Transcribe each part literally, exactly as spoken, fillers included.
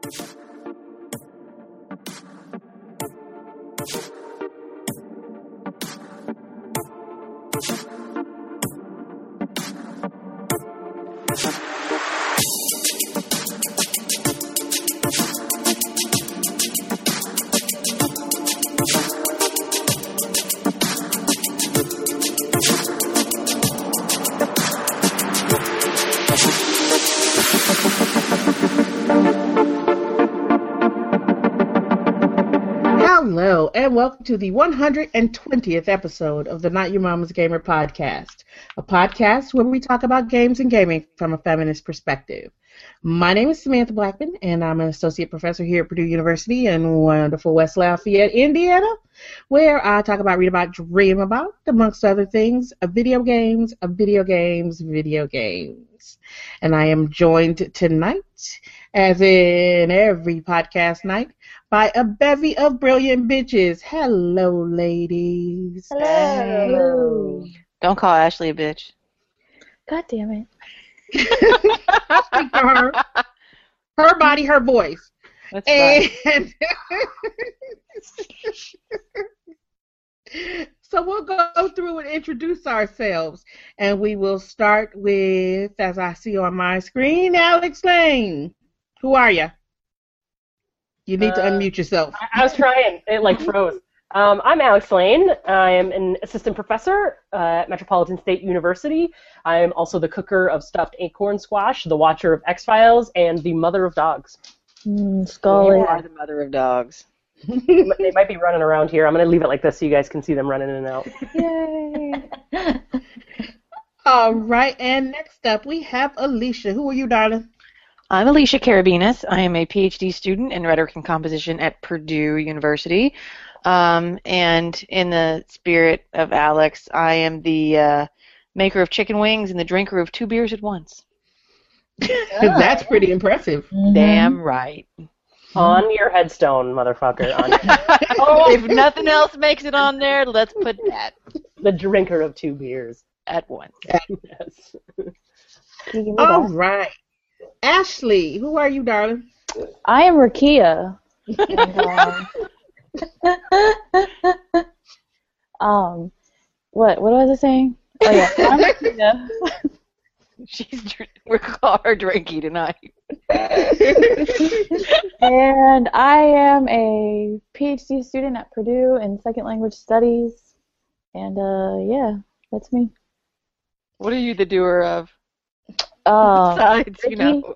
Hello, and welcome to the one hundred twentieth episode of the Not Your Mama's Gamer podcast, a podcast where we talk about games and gaming from a feminist perspective. My name is Samantha Blackman, and I'm an associate professor here at Purdue University in wonderful West Lafayette, Indiana, where I talk about, read about, dream about, amongst other things, of video games, of video games, video games. And I am joined tonight, as in every podcast night, by a bevy of brilliant bitches. Hello, ladies. Hello. Don't call Ashley a bitch. God damn it. I speak for her. Her body, her voice. That's and so we'll go through and introduce ourselves. And we will start with, as I see on my screen, Alex Lane. Who are you? You need to uh, unmute yourself. I, I was trying. It, like, froze. Um, I'm Alex Lane. I am an assistant professor uh, at Metropolitan State University. I am also the cooker of stuffed acorn squash, the watcher of X-Files, and the mother of dogs. Mm, Scully. You are the mother of dogs. They might- they might be running around here. I'm going to leave it like this so you guys can see them running in and out. Yay. All right, and next up we have Alicia. Who are you, darling? I'm Alicia Carabinas. I am a PhD student in rhetoric and composition at Purdue University. Um, and in the spirit of Alex, I am the uh, maker of chicken wings and the drinker of two beers at once. That's pretty impressive. Mhm. Damn right. On your headstone, motherfucker. On your If nothing else makes it on there, let's put that the drinker of two beers. at once. Yes. Can you give me All that? right. Ashley, who are you, darling? I am Rakia. And, um, um, what what was I saying? Oh yeah, I'm Rakia. She's dr- we're call her Drinky tonight. And I am a PhD student at Purdue in second language studies. And uh, yeah, that's me. What are you the doer of? Uh, Besides, you know.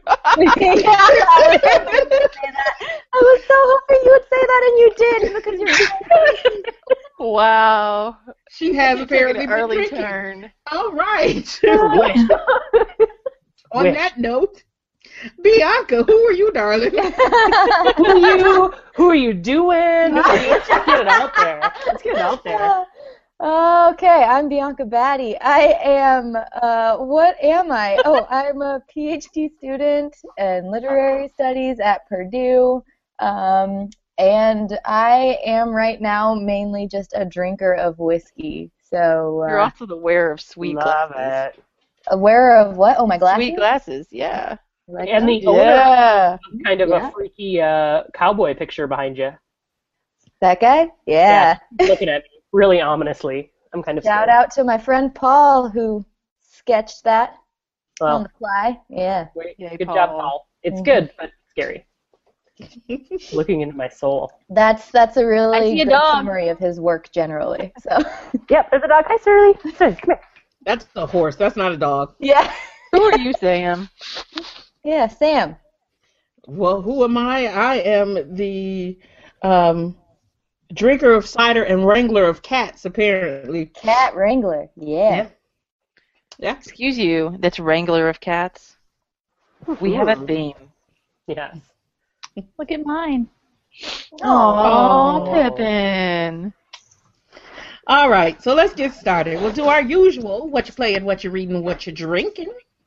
I was so hoping you would say that, and you did, because you're. Wow. She has You're apparently taking been an early drinking. turn. All right. Wish. On Wish. that note, Bianca, who are you, darling? Who are you? Who are you doing? Let's just get it out there. Let's get it out there. Okay, I'm Bianca Batty. I am, uh, what am I? Oh, I'm a PhD student in literary studies at Purdue, um, and I am right now mainly just a drinker of whiskey. So, You're uh, also the wearer of sweet Love glasses. it. aware of what? Oh, my glasses? Sweet glasses, yeah. Like And that? the owner Yeah. of kind of Yeah. a freaky uh, cowboy picture behind you. That guy? Yeah. Looking at me really ominously. I'm kind of Shout scared. out to my friend Paul who sketched that on Well, the fly. Yeah. great. Yay, Good Paul. job, Paul. It's Mhm. good, but scary. Looking into my soul. That's that's a I really see a good dog. summary of his work generally. So Yep, there's a dog. Hi, Surly. Surly, come here. That's a horse. That's not a dog. yeah. Who are you, Sam? Yeah, Sam. Well, who am I? I am the um, drinker of cider and wrangler of cats, apparently. Cat Wrangler. Yeah. Yeah. Excuse you, that's Wrangler of Cats. We have a theme. Yes. Look at mine. Oh, Aw. Pippin. All right, so let's get started. We'll do our usual, what you playing, what you reading, what you drinking.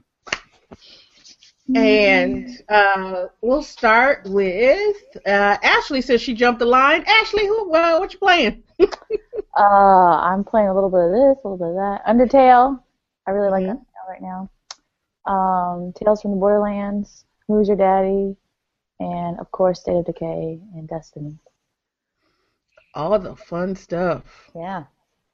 And uh, we'll start with uh, Ashley says she jumped the line. Ashley, who? Uh, what you playing? Uh, I'm playing a little bit of this, a little bit of that. Undertale. I really like Mhm. Undertale right now. Um, Tales from the Borderlands. Who's Your Daddy? and of course State of Decay and Destiny. All the fun stuff. Yeah.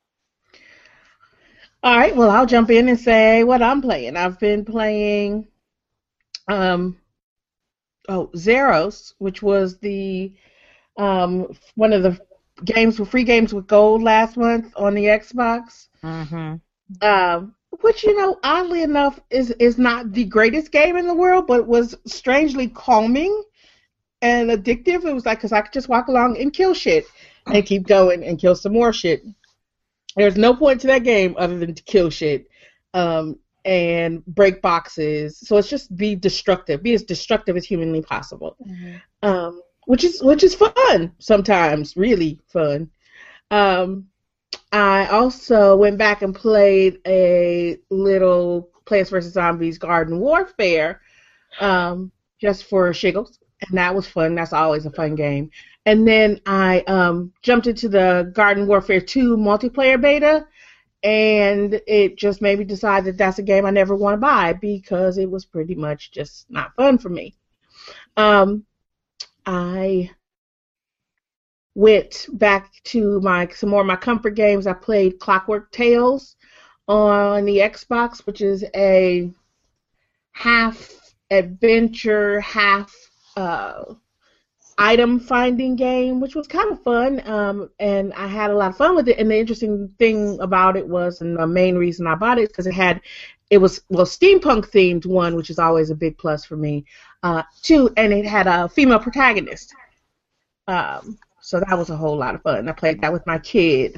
All right, well, I'll jump in and say what I'm playing. I've been playing um, oh, Zeros, which was the um, one of the games for free games with gold last month on the Xbox. Mm-hmm. Um, which, you know, oddly enough, is is not the greatest game in the world, but was strangely calming and addictive. It was like, because I could just walk along and kill shit and keep going and kill some more shit. There's no point to that game other than to kill shit um, and break boxes. So it's just be destructive, be as destructive as humanly possible, mm-hmm. um, which is which is fun sometimes, really fun. Um, I also went back and played a little Plants versus. Zombies Garden Warfare um, just for shiggles, and that was fun. That's always a fun game. And then I um, jumped into the Garden Warfare two multiplayer beta, and it just made me decide that that's a game I never want to buy because it was pretty much just not fun for me. Um, I went back to my some more of my comfort games. I played Clockwork Tales on the Xbox, which is a half adventure, half uh, item finding game, which was kind of fun, um, and I had a lot of fun with it. And the interesting thing about it was, and the main reason I bought it, because it had, it was well steampunk themed one, which is always a big plus for me. Uh, two, and it had a female protagonist, um, so that was a whole lot of fun. I played that with my kid.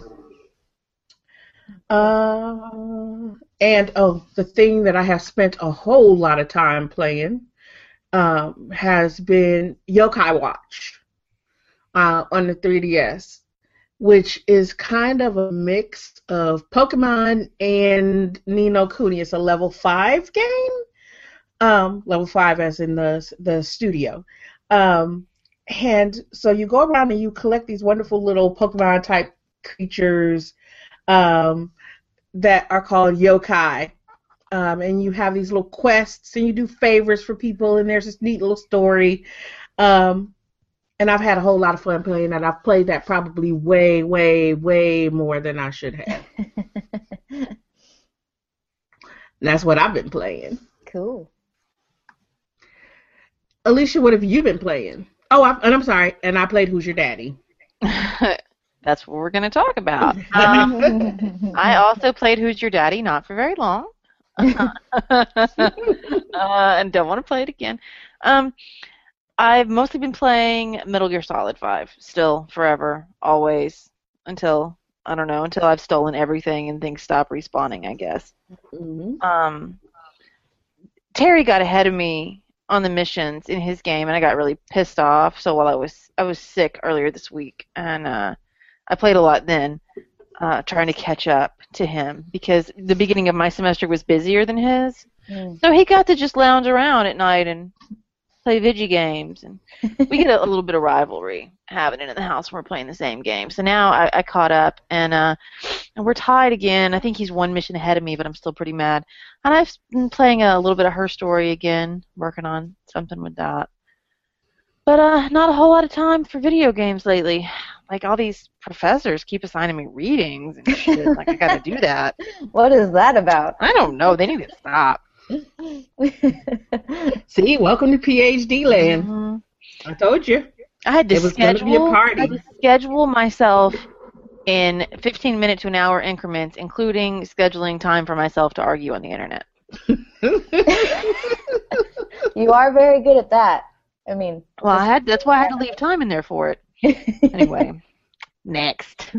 Uh, and oh, the thing that I have spent a whole lot of time playing. Um, has been Yokai Watch uh, on the three D S, which is kind of a mix of Pokemon and Ni no Kuni. It's a level five game, um, level five as in the the studio. Um, and so you go around and you collect these wonderful little Pokemon type creatures um, that are called yokai. Um, and you have these little quests, and you do favors for people, and there's this neat little story. Um, and I've had a whole lot of fun playing that. I've played that probably way, way, way more than I should have. And that's what I've been playing. Cool. Alicia, what have you been playing? Oh, I, and I'm sorry, and I played Who's Your Daddy? That's what we're going to talk about. Um, I also played Who's Your Daddy, not for very long. uh, and don't want to play it again. Um, I've mostly been playing Metal Gear Solid five, still, forever, always, until, I don't know, until I've stolen everything and things stop respawning, I guess. Mm-hmm. Um, Terry got ahead of me on the missions in his game, and I got really pissed off, so while I was, I was sick earlier this week, and uh, I played a lot then. Uh, trying to catch up to him because the beginning of my semester was busier than his, mm. so he got to just lounge around at night and play video games, and we get a, a little bit of rivalry happening in the house when we're playing the same game. So now I, I caught up, and uh, and we're tied again. I think he's one mission ahead of me, but I'm still pretty mad. And I've been playing a little bit of Her Story again, working on something with that. But uh, not a whole lot of time for video games lately. Like, all these professors keep assigning me readings and shit. Like, I gotta do that. What is that about? I don't know. They need to stop. See, welcome to PhD land. Mm-hmm. I told you. I had to it was schedule. Be a party. I had to schedule myself in fifteen minute to an hour increments, including scheduling time for myself to argue on the internet. You are very good at that. I mean, well, I had. That's why I had to leave time in there for it. Anyway, next.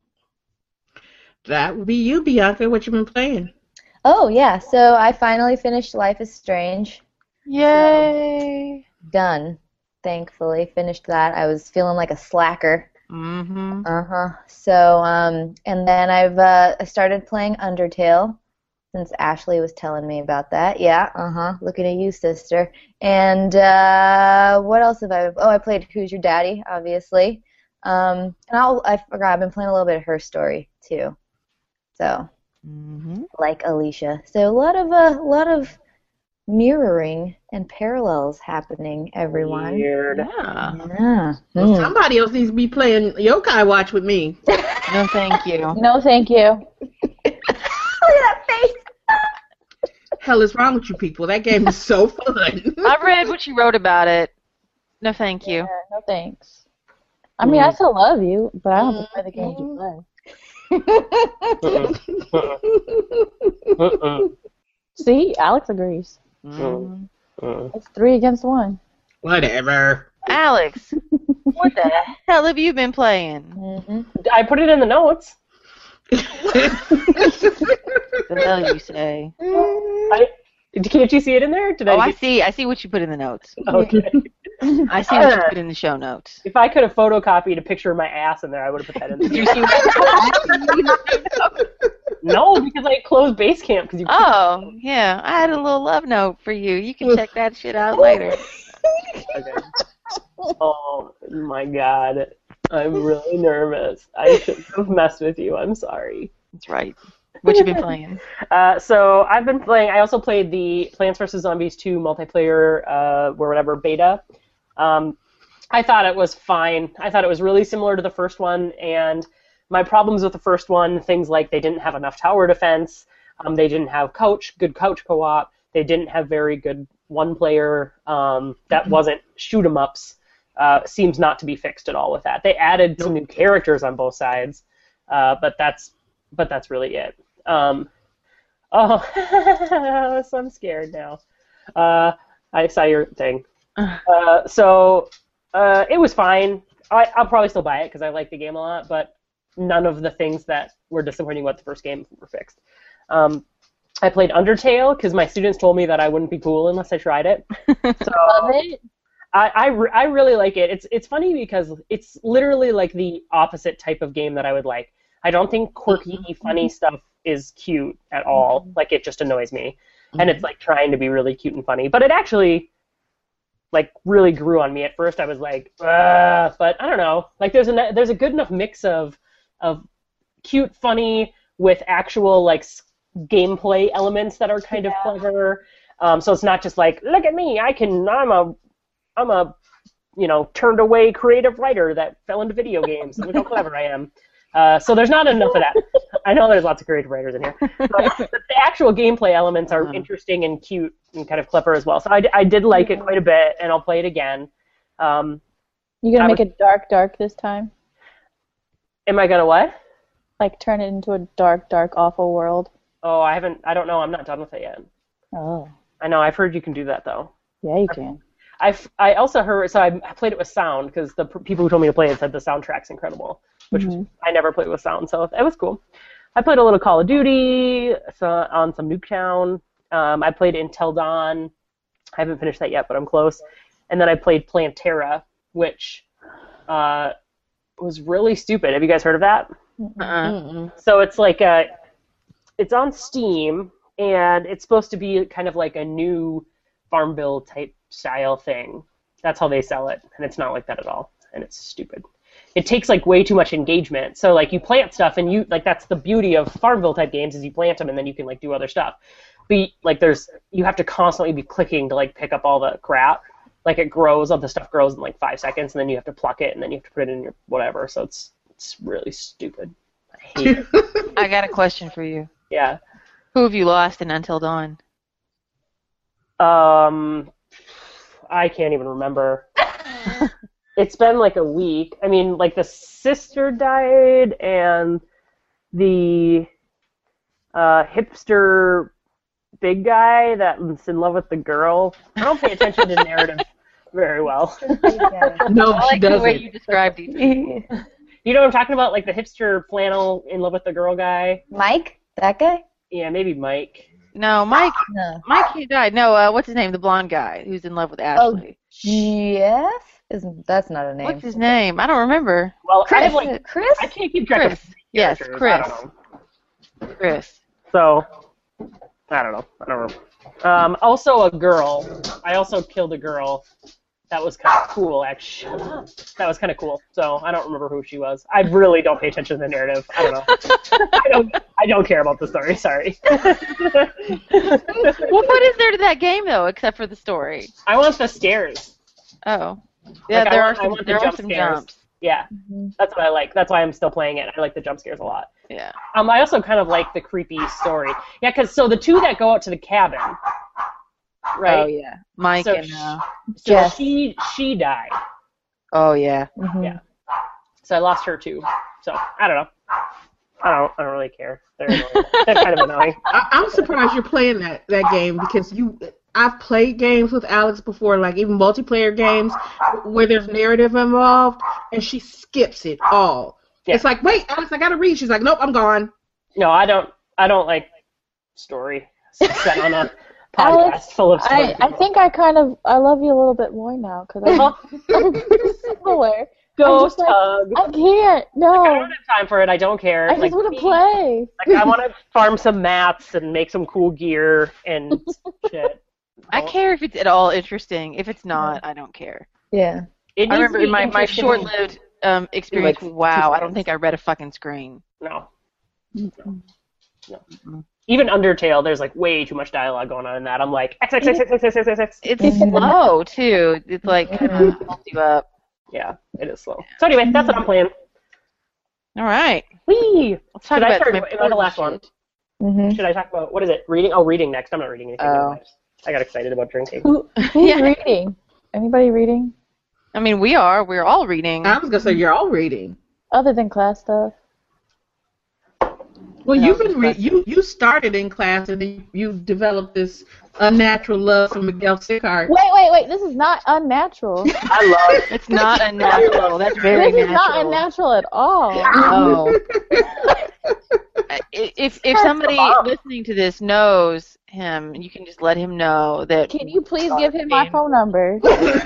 That would be you, Bianca. What you been playing? Oh yeah, so I finally finished Life is Strange. Yay! So, done. Thankfully, finished that. I was feeling like a slacker. Mm-hmm. Uh huh. So um, and then I've uh, I started playing Undertale. Since Ashley was telling me about that. Yeah, uh-huh. Looking at you, sister. And uh, what else have I... Oh, I played Who's Your Daddy, obviously. Um, and I'll, I forgot, I've been playing a little bit of Her Story, too. So, mm-hmm. like Alicia. So a lot of, uh, a lot of mirroring and parallels happening, everyone. Weird. Yeah. Yeah. Well, Mm. somebody else needs to be playing Yokai Watch with me. No, thank you. No, thank you. Look at that face. Hell is wrong with you people? That game is so fun. I read what you wrote about it. No, thank you. Yeah, no thanks. I mean, I still love you, but I don't have to play the games you play. Uh-uh. Uh-uh. See, Alex agrees. Mm. Uh-uh. It's three against one. Whatever. Alex, what the hell have you been playing? Mm-hmm. I put it in the notes. The hell you say? I, can't you see it in there? Did Oh, I, I see. I see what you put in the notes. Okay. I see what you put in the show notes. If I could have photocopied a picture of my ass in there, I would have put that in there. Did you see what? No, because I closed Basecamp because you. Oh, yeah. I had a little love note for you. You can check that shit out later. Okay. Oh my god, I'm really nervous. I shouldn't have messed with you. I'm sorry. That's right. What you been playing? Uh, so I've been playing. I also played the Plants vs Zombies two multiplayer, uh, or whatever beta. Um, I thought it was fine. I thought it was really similar to the first one, and my problems with the first one, things like they didn't have enough tower defense, um, they didn't have couch, good couch co-op, they didn't have very good one-player, um, that wasn't shoot-em-ups, uh, seems not to be fixed at all with that. They added some new characters on both sides, uh, but that's but that's really it. Um, oh, so I'm scared now. Uh, I saw your thing. Uh, so uh, it was fine. I, I'll probably still buy it because I like the game a lot, but none of the things that were disappointing about the first game were fixed. Um, I played Undertale because my students told me that I wouldn't be cool unless I tried it. So Love it. I, I, re- I really like it. It's it's funny because it's literally like the opposite type of game that I would like. I don't think quirky, funny stuff is cute at all. Like, it just annoys me. And it's like trying to be really cute and funny. But it actually like really grew on me. At first I was like, ugh, but I don't know. Like there's a there's a good enough mix of of cute, funny with actual like gameplay elements that are kind Yeah. of clever. Um, so it's not just like, look at me, I can I'm a I'm a you know turned away creative writer that fell into video games. Look how clever I am. Uh, so there's not enough of that. I know there's lots of creative writers in here. But the actual gameplay elements are interesting and cute and kind of clever as well. So I, I did like it quite a bit, and I'll play it again. Um, You gonna I make would- it dark, dark this time? am I gonna what? Like turn it into a dark, dark, awful world? Oh, I haven't. I don't know. I'm not done with it yet. Oh, I know. I've heard you can do that though. yeah, you can. I've I also heard. So I played it with sound because the p- people who told me to play it said the soundtrack's incredible, which was, I never played with sound, so it was cool. I played a little Call of Duty so, on some Nuketown. Um, I played Until Dawn. I haven't finished that yet, but I'm close. And then I played Plantera, which uh, was really stupid. Have you guys heard of that? Uh-uh. So it's like a, it's on Steam, and it's supposed to be kind of like a new Farmville type style thing. That's how they sell it, and it's not like that at all, and it's stupid. It takes like way too much engagement. So like you plant stuff, and you like that's the beauty of Farmville type games is you plant them, and then you can like do other stuff. But like there's you have to constantly be clicking to like pick up all the crap. Like it grows, all the stuff grows in like five seconds, and then you have to pluck it, and then you have to put it in your whatever. So it's it's really stupid. I hate it. I got a question for you. Yeah. Who have you lost in Until Dawn? Um, I can't even remember. It's been like a week. I mean, like the sister died, and the uh, hipster big guy that's in love with the girl. I don't pay attention to narrative very well. No, I she like the way doesn't. you described it. You know what I'm talking about? Like the hipster flannel in love with the girl guy? Mike, that guy? Yeah, maybe Mike. No, Mike. No. Mike, he died. No, uh, what's his name? The blonde guy who's in love with Ashley. Jeff? Isn't that's not a name? What's his name? I don't remember. Well, I Chris. have like Chris? I can't keep track Chris. of Yes, characters. Chris. I don't know. Chris. So, I don't know. I don't know. Um, also, a girl. I also killed a girl that was kind of cool, actually. That was kind of cool. So I don't remember who she was. I really don't pay attention to the narrative. I don't know. I don't. I don't care about the story. Sorry. Well, what is there to that game though, except for the story? I want the scares. Oh, yeah, Like, there I are want, I some, want the there are jump some scares. jumps. Yeah, that's what I like. That's why I'm still playing it. I like the jump scares a lot. Yeah. Um, I also kind of like the creepy story. Yeah, because so the two that go out to the cabin, right? Oh yeah, Mike So and. Uh, So Yes. she she died. oh yeah. Mhm. Yeah. So I lost her too. So I don't know. I don't. I don't really care. They're annoying. They're kind of annoying. I, I'm surprised you're playing that, that game because you. I've played games with Alex before, like even multiplayer games where there's narrative involved, and she skips it all. Yeah. It's like, wait, Alex, I gotta read. She's like, nope, I'm gone. No, I don't. I don't like story set on a podcast Alex, full of story. I, I think I kind of I love you a little bit more now because I'm similar. Go I'm just like, Tug. I can't. I No, don't have time for it. I don't care. I just like, want me, to play. Like I want to farm some mats and make some cool gear and shit. I care if it's at all interesting. If it's not, I don't care. Yeah. It I needs remember to be in my, my interesting. short-lived um, experience Like, with WoW, two I don't think I read a fucking screen. No. No. No. Even Undertale, there's like way too much dialogue going on in that. I'm like X X X X X X X X X. It's Mhm. slow too. It's like kind of holds you up. Yeah, it is slow. So anyway, that's what I'm playing. All right, Whee! let's talk Should I about start? my Am I the important last one? shit. Mm-hmm. Should I talk about what is it? Reading? Oh, reading next. I'm not reading anything. Oh. Anyway. I got excited about drinking. Who, who's Yeah. reading? Anybody reading? I mean, we are. We're all reading. I was gonna say you're all reading. Other than class stuff? Well, That you've was been a re- question. you you started in class and then you developed this unnatural love for Miguel Sicard. Wait, wait, wait. This is not unnatural. I love. It's not unnatural. That's very This is not natural. unnatural at all. No. if if somebody mom. listening to this knows him, you can just let him know that. Can you please give him my phone number?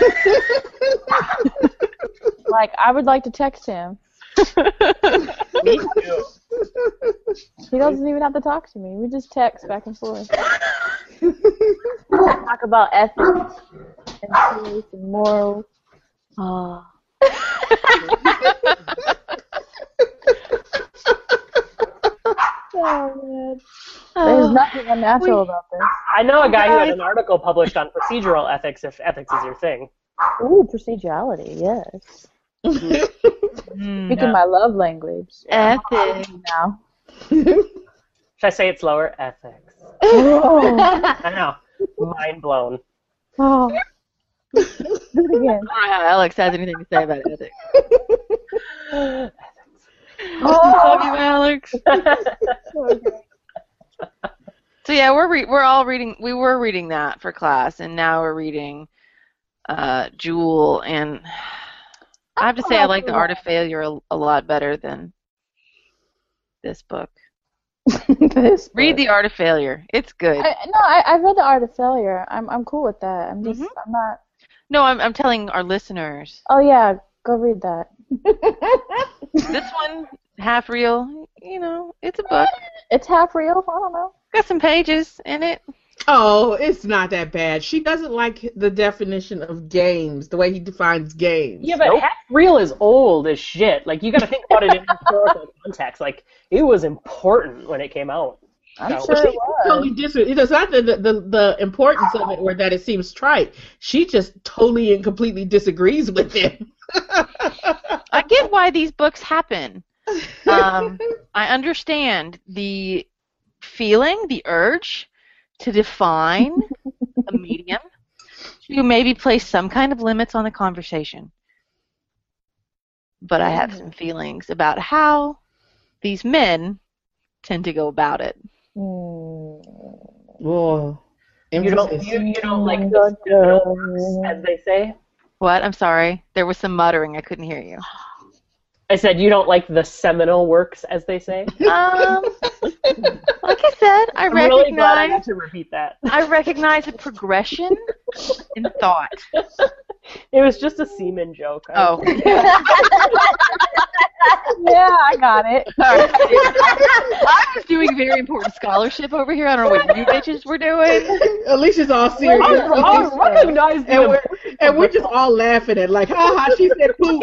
Like, I would like to text him. Me too. He doesn't even have to talk to me. We just text back and forth. Talk about ethics and truth and morals. Oh. Oh, man. There's nothing unnatural about this. I know a guy who had an article published on procedural ethics. If ethics is your thing. Ooh, procedurality, yes. Mm, Speaking my love language. ethics. Now. Should I say it slower? Ethics. Oh. I know. Mind blown. Oh. Do it again. I don't know how Alex has anything to say about ethics. Oh. Love you, Alex. So yeah, we're re- we're all reading. We were reading that for class, and now we're reading uh, Jewel. And I have to say, I like The Art of Failure a, a lot better than this book. This Read book. The Art of Failure. It's good. I, no, I, I've read The Art of Failure. I'm I'm cool with that. I'm just Mhm. I'm not. No, I'm I'm telling our listeners. Oh yeah, go read that. This one, half real. You know, it's a book. It's half real. I don't know. Got some pages in it. Oh, it's not that bad. She doesn't like the definition of games, the way he defines games. Yeah, but half real is old as shit. Like you got to think about it in historical context. Like it was important when it came out. I'm No. sure She it was. totally dis- It's not the, the the importance of it or that it seems trite. She just totally and completely disagrees with him. I get why these books happen. Um, I understand the feeling, the urge to define a medium, to maybe place some kind of limits on the conversation. But I have some feelings about how these men tend to go about it. Mm. Whoa. You don't you, you don't like the seminal works, as they say. What? I'm sorry. There was some muttering. I couldn't hear you. I said you don't like the seminal works, as they say. Um, like I said, I I'm really glad I recognize got to repeat that. I recognize a progression in thought. It was just a semen joke. I Oh. Yeah, I got it. Sorry. I was doing very important scholarship over here. I don't know what you bitches were doing. Alicia's all serious. I, I recognize the and we're And we're just all laughing at like, ha ha, she said poop.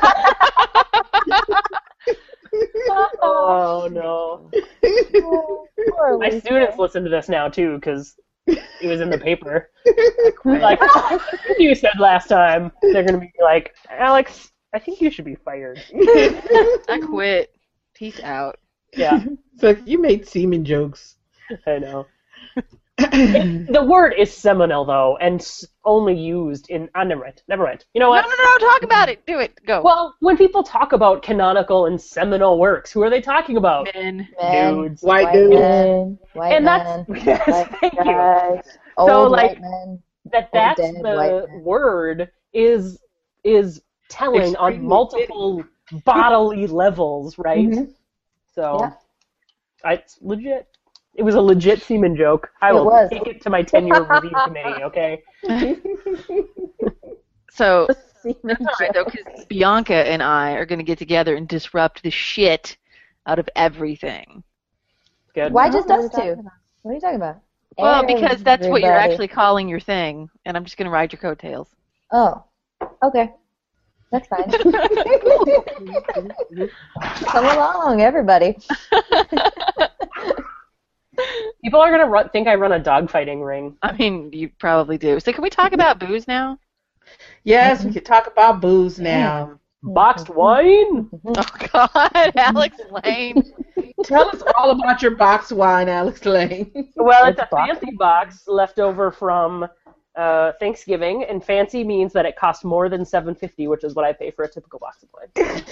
Oh no. Poor My Lisa. students listen to this now too because it was in the paper. Like you said last time, they're gonna be like, Alex, I think you should be fired. I quit. Peace out. Yeah, So you made semen jokes. I know. The word is seminal though, and s- only used in. Ah, never mind. Never mind. You know No, what? no, no, talk about it. Do it. Go. Well, when people talk about canonical and seminal works, who are they talking about? Men. Men, Dudes. White, white dudes. men, white And men, that's yes, white thank you. guys, So, old like, white men. That that's dead the white men. word is is telling on Extremely multiple bodily levels, right? Mhm. So, Yeah. I, it's legit. It was a legit semen joke. I It will was. take it to my ten-year review committee. Okay. So Semen that's all right joke. though, because Bianca and I are going to get together and disrupt the shit out of everything. Good. Why just What are us we talking two? about? What are you talking about? Well, because that's what you're Everybody. actually calling your thing, and I'm just going to ride your coattails. Oh, okay. That's fine. Come along, everybody. People are gonna run, think I run a dogfighting ring. I mean, you probably do. So can we talk about booze now? Yes, we can talk about booze now. Boxed wine. Oh, God, Alex Lane. Tell us all about your box wine, Alex Lane. Well, it's It's a boxed. fancy box left over from uh, Thanksgiving, and fancy means that it costs more than seven fifty, which is what I pay for a typical box of wine.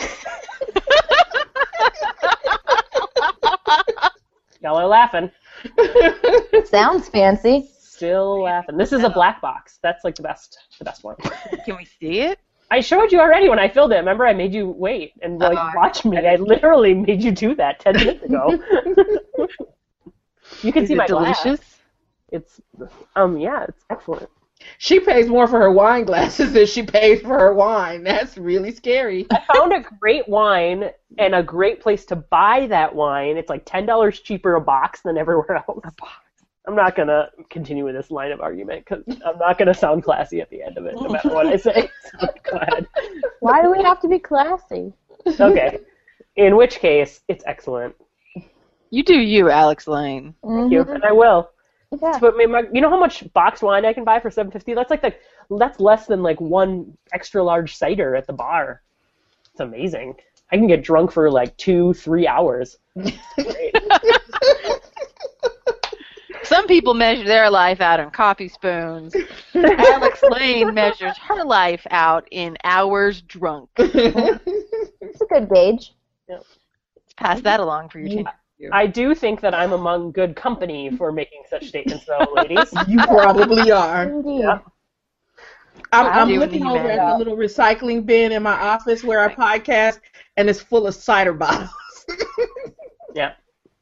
Y'all are laughing. Sounds fancy. Still laughing. This is a black box. That's like the best, the best one. Can we see it? I showed you already when I filled it. Remember, I made you wait and like Oh, I- watch me. I literally made you do that ten minutes ago. You can Is see it my glass. delicious? It's um yeah, it's excellent. She pays more for her wine glasses than she pays for her wine. That's really scary. I found a great wine and a great place to buy that wine. It's like ten dollars cheaper a box than everywhere else. I'm not gonna continue with this line of argument because I'm not gonna sound classy at the end of it, no matter what I say. So go ahead. Why do we have to be classy? Okay. In which case, it's excellent. You do you, Alex Lane. Thank you, and I will. Yeah. But my, my, you know how much boxed wine I can buy for seven fifty? That's like the that's less than like one extra large cider at the bar. It's amazing. I can get drunk for like two, three hours. Great. Some people measure their life out in coffee spoons. Alex Lane measures her life out in hours drunk. It's a good gauge. Let's pass that along for your team. I do think that I'm among good company for making such statements, though, ladies. You probably are. Indeed. Yeah. I'm, I'm I'm doing looking the over at human. the little recycling bin in my office where I podcast, and it's full of cider bottles. Yeah.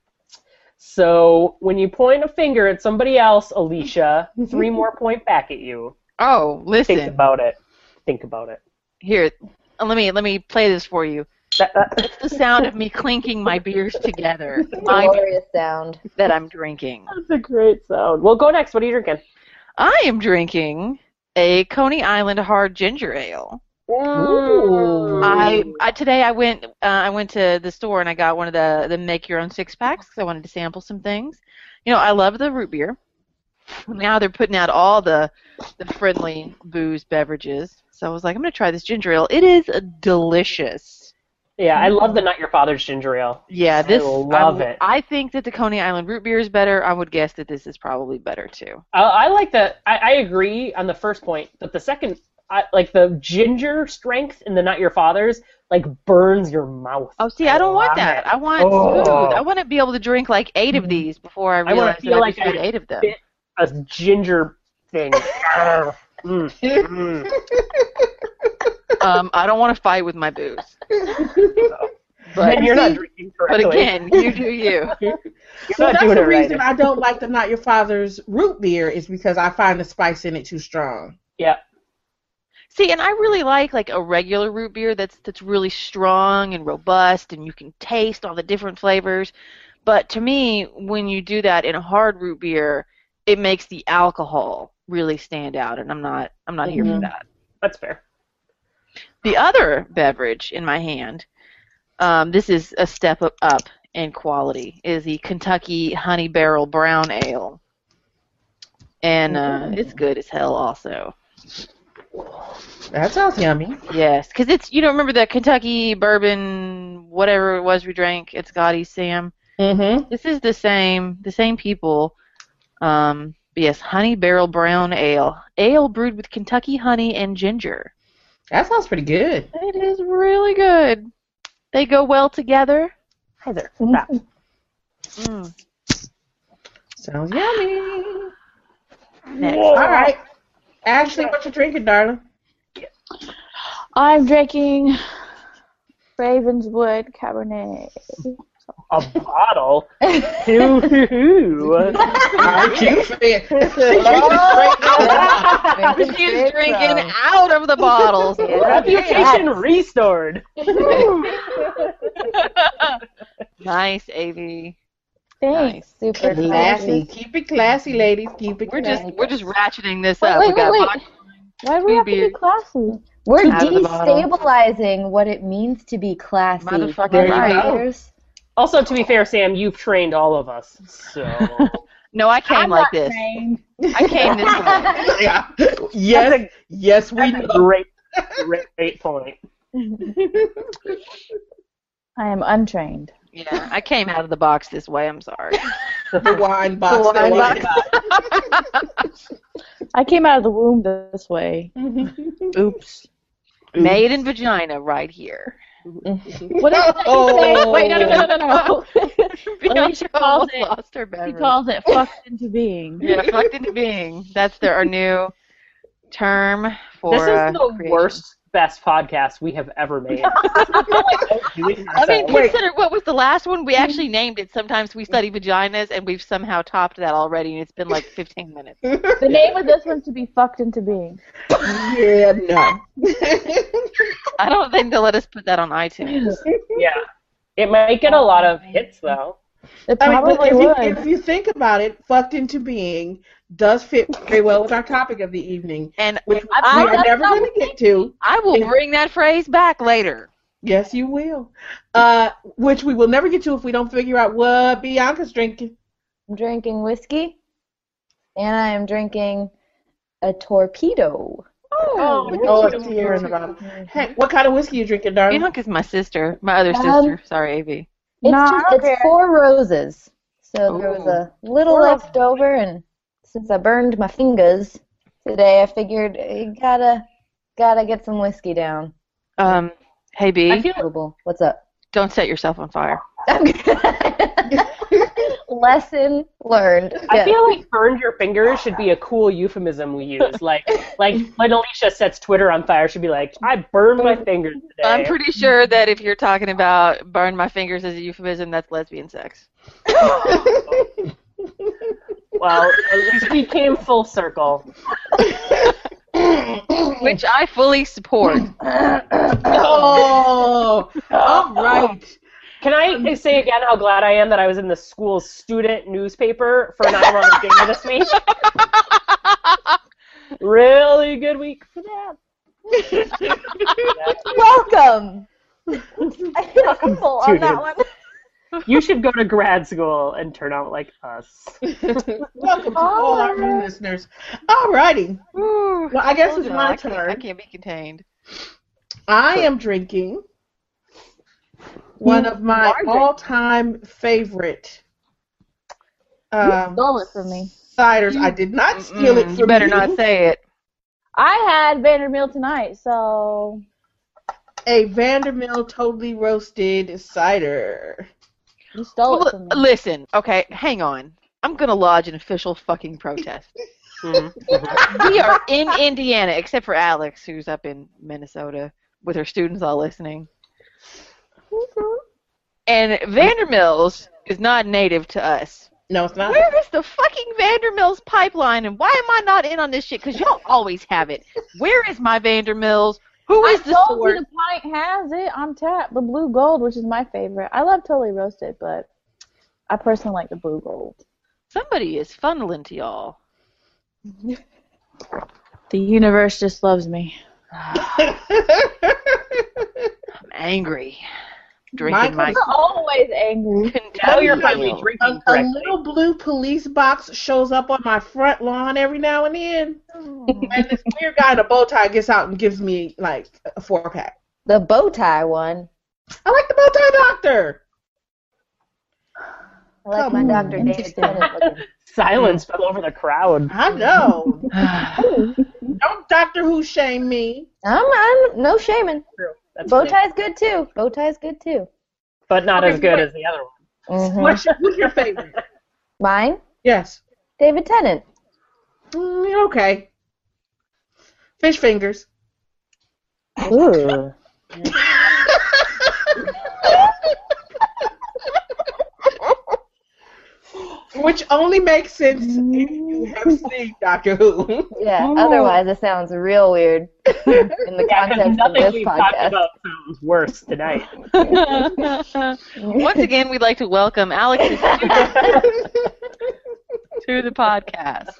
So when you point a finger at somebody else, Alicia, three more point back at you. Oh, Think listen. about it. Think about it. Here, uh, let me let me play this for you. That, that, It's the sound of me clinking my beers together. My beer Glorious sound. that I'm drinking. that's a great sound. Well, go next. What are you drinking? I am drinking a Coney Island hard ginger ale. Ooh. I, I today I went uh, I went to the store and I got one of the the make your own six packs because I wanted to sample some things. You know, I love the root beer. Now they're putting out all the the friendly booze beverages. So I was like, I'm gonna try this ginger ale. It is delicious. Yeah, I love the Not Your Father's ginger ale. Yeah, this I love I, it. I think that the Coney Island root beer is better. I would guess that this is probably better too. I, I like that. I, I agree on the first point, but the second, I, like the ginger strength in the Not Your Father's, like burns your mouth. Oh, see, I don't want love that. it. I want Oh. smooth. I want to be able to drink like eight of these before I wanna realize feel that I like just did I eight of them. bit a ginger thing. Arr. Mm, mm. Um, I don't want to fight with my booze. But, Then you're not see, drinking but correctly. again, you do you. you're So not that's doing the it right. reason I don't like the Not Your Father's root beer is because I find the spice in it too strong. Yeah. See, and I really like like a regular root beer that's that's really strong and robust, and you can taste all the different flavors. But to me, when you do that in a hard root beer, it makes the alcohol really stand out, and I'm not I'm not here for Mhm. that. That's fair. The other beverage in my hand, um, this is a step up, up in quality, is the Kentucky Honey Barrel Brown Ale. And uh, it's good as hell also. That sounds yummy. Yes, because it's, you know, remember the Kentucky bourbon, whatever it was we drank at Scotty's, Sam? Mm-hmm. This is the same, the same people. Um, but yes, Honey Barrel Brown Ale. Ale brewed with Kentucky honey and ginger. That sounds pretty good. It is really good. They go well together. Hi there. Stop. Mm. Sounds yummy. Next. All right. Ashley, what you drinking, darling? I'm drinking Ravenswood Cabernet. A bottle? Hoo hoo hoo. Aren't you fit? She's drinking out of the bottles. Reputation restored. Nice, A V. Thanks. Nice. Super Classy. Keep it classy, ladies. Keep it We're classy. just we're just ratcheting this Wait, up. wait, we got wait, wait. vodka. Why do we have to be beers. classy? We're Out of the bottle. destabilizing what it means to be classy. Motherfucking There you right. go. Also, to be fair, Sam, you've trained all of us, so... No, I came I'm like not this. trained. I came this way. Yeah. Yes. Yes, we That's a know. great, great, great point. I am untrained. Yeah, I came out of the box this way. I'm sorry. The wine box. The The wine wine box. box. I came out of the womb this way. Oops. Made in vagina right here. What did it Oh. say? Wait, no, no, no, no, no. Bianca calls almost it- lost her He beverage. calls it fucked into being. Yeah, fucked into being. That's their, our new term for This is uh, the creation. worst, best podcast we have ever made. I mean, Wait. consider what was the last one? We actually named it. Sometimes we study vaginas, and we've somehow topped that already, and it's been like fifteen minutes. The name of this one's to be fucked into being. Yeah, no. I don't think they'll let us put that on iTunes. Yeah. It might get a lot of hits, though. It I mean, but probably if you, would. if you think about it, fucked into being does fit very well with our topic of the evening, And which I- we are that's never not going to get to. I will bring that phrase back later. Yes, you will. Uh, which we will never get to if we don't figure out what Bianca's drinking. I'm drinking whiskey, and I am drinking a torpedo. Oh, oh it's here in the bottom. Hey, what kind of whiskey you drinking, darling? Bianca's my sister. My other Um, sister. Sorry, A V. It's No, I just, don't it's care. four roses. So there was Ooh. a little Four left over, and since I burned my fingers today, I figured I gotta gotta get some whiskey down. Um, hey, B, I feel like What's up? don't set yourself on fire. Lesson learned. I Yeah. feel like burned your fingers should be a cool euphemism we use. Like like when Alicia sets Twitter on fire, she'd be like, I burned my fingers today. I'm pretty sure that if you're talking about burn my fingers as a euphemism, that's lesbian sex. Well, at least we came full circle. Which I fully support. Oh, all right. Can I say again how glad I am that I was in the school's student newspaper for Not Your Mama's Gamer this week? Really good week for that. Welcome. I feel humble on that one. You should go to grad school and turn out like us. Welcome to all our new listeners. All righty. Well, I guess it's my I can't, turn. I can't be contained. I am drinking one of my all-time favorite um, Stole it from me. ciders. I did not steal it Mm, from you better you. not say it. I had Vandermeal tonight, so A Vandermill totally roasted cider. you stole Well, it from me. listen, okay, hang on. I'm gonna lodge an official fucking protest. Mhm. We are in Indiana, except for Alex, who's up in Minnesota with her students all listening. And Vandermills is not native to us. No, it's not. Where is the fucking Vandermills pipeline, and why am I not in on this shit? Because y'all always have it. Where is my Vandermills? Who I is the told you source? the pint has it on tap, the blue gold, which is my favorite. I love totally roasted, but I personally like the blue gold. Somebody is funneling to y'all. The universe just loves me. I'm angry. Drinking my... Michael's- You're always angry. Now you're Let me finally tell you, drinking a, a correctly. little blue police box shows up on my front lawn every now and then, and this weird guy in a bow tie gets out and gives me like a four pack. The bow tie one. I like the bow tie doctor. I like Come my on. Doctor David Tennant looking. Silence fell over the crowd. I know. Don't Doctor Who shame me. I'm, I'm no shaming. That's Bow funny. tie's good too. Bow tie's good too. But not Okay, as good wait. as the other one. Mhm. What's your, who's your favorite? Mine, Yes. David Tennant. Mm, okay. Fish fingers. Ooh. Which only makes sense if you have seen Doctor Who. Yeah. Ooh. Otherwise, it sounds real weird in the Yeah, because context of nothing this we've talked podcast. about sounds worse tonight. Once again, we'd like to welcome Alex to the podcast.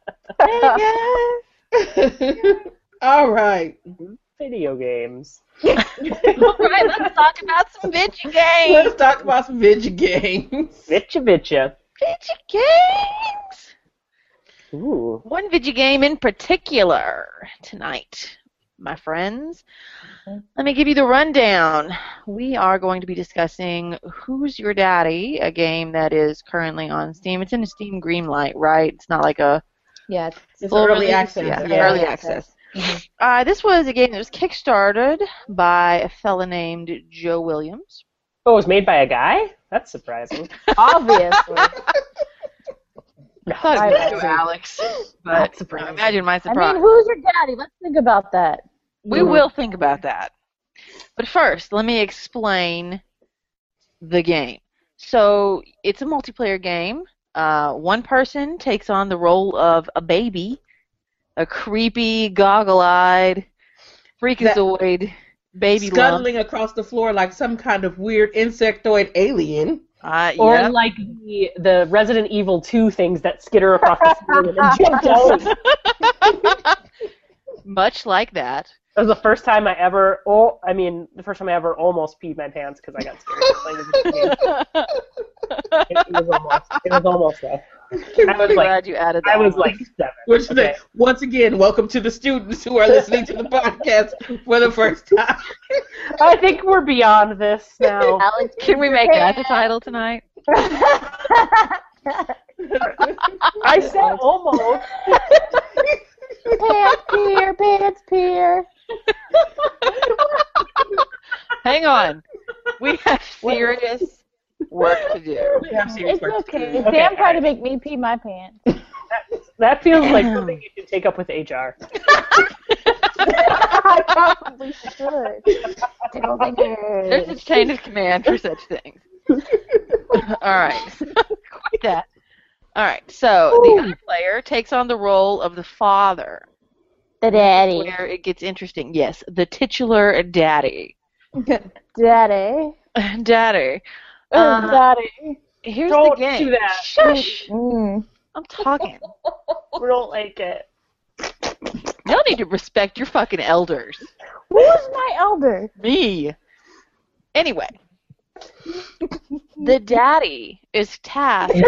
All right. Video games. All right, let's talk about some video games. Let's talk about some video games. Vitcha Vitcha. Video games. Ooh. One video game in particular tonight, my friends. Let me give you the rundown. We are going to be discussing Who's Your Daddy, a game that is currently on Steam. It's in a Steam Greenlight, right? It's not like a Yeah. It's full early release. access. Yeah, Yeah. early access. Uh, this was a game that was kickstarted by a fella named Joe Williams. Oh, it was made by a guy? That's surprising. Obviously. I thought it I was bet. Joe Alex, but That's surprising. imagine my I surprise. mean, who's your daddy? Let's think about that. We will think about that. But first, let me explain the game. So, it's a multiplayer game. Uh, one person takes on the role of a baby, a creepy, goggle-eyed, freakazoid baby lump. Scuttling across the floor like some kind of weird insectoid alien. Uh, Or yep. like the the Resident Evil two things that skitter across the ceiling and jump out. Much like that. That was the first time I ever, oh, I mean, the first time I ever almost peed my pants because I got scared playing the video game. It was almost, it was almost there. I was I'm like, glad you added that. I was one. like seven. Which is Okay. the- once again, welcome to the students who are listening to the podcast for the first time. I think we're beyond this now. Alex, Can we make that the title tonight? I said almost. Pants peer, pants peer. Hang on. We have serious work to do. We have serious It's work to okay. do. Okay, Sam tried alright. to make me pee my pants. That feels like something you should take up with H R. I probably should. Tickle There's fingers. a chain of command for such things. All right. Quite that. All right. So the other player takes on the role of the father, The daddy. where it gets interesting. Yes, the titular daddy. Daddy. Daddy. Oh, Uh, daddy. Here's Don't the game. do that. Shush. Mm. I'm talking. We don't like it. Y'all need to respect your fucking elders. Who's my elder? Me. Anyway, the daddy is tasked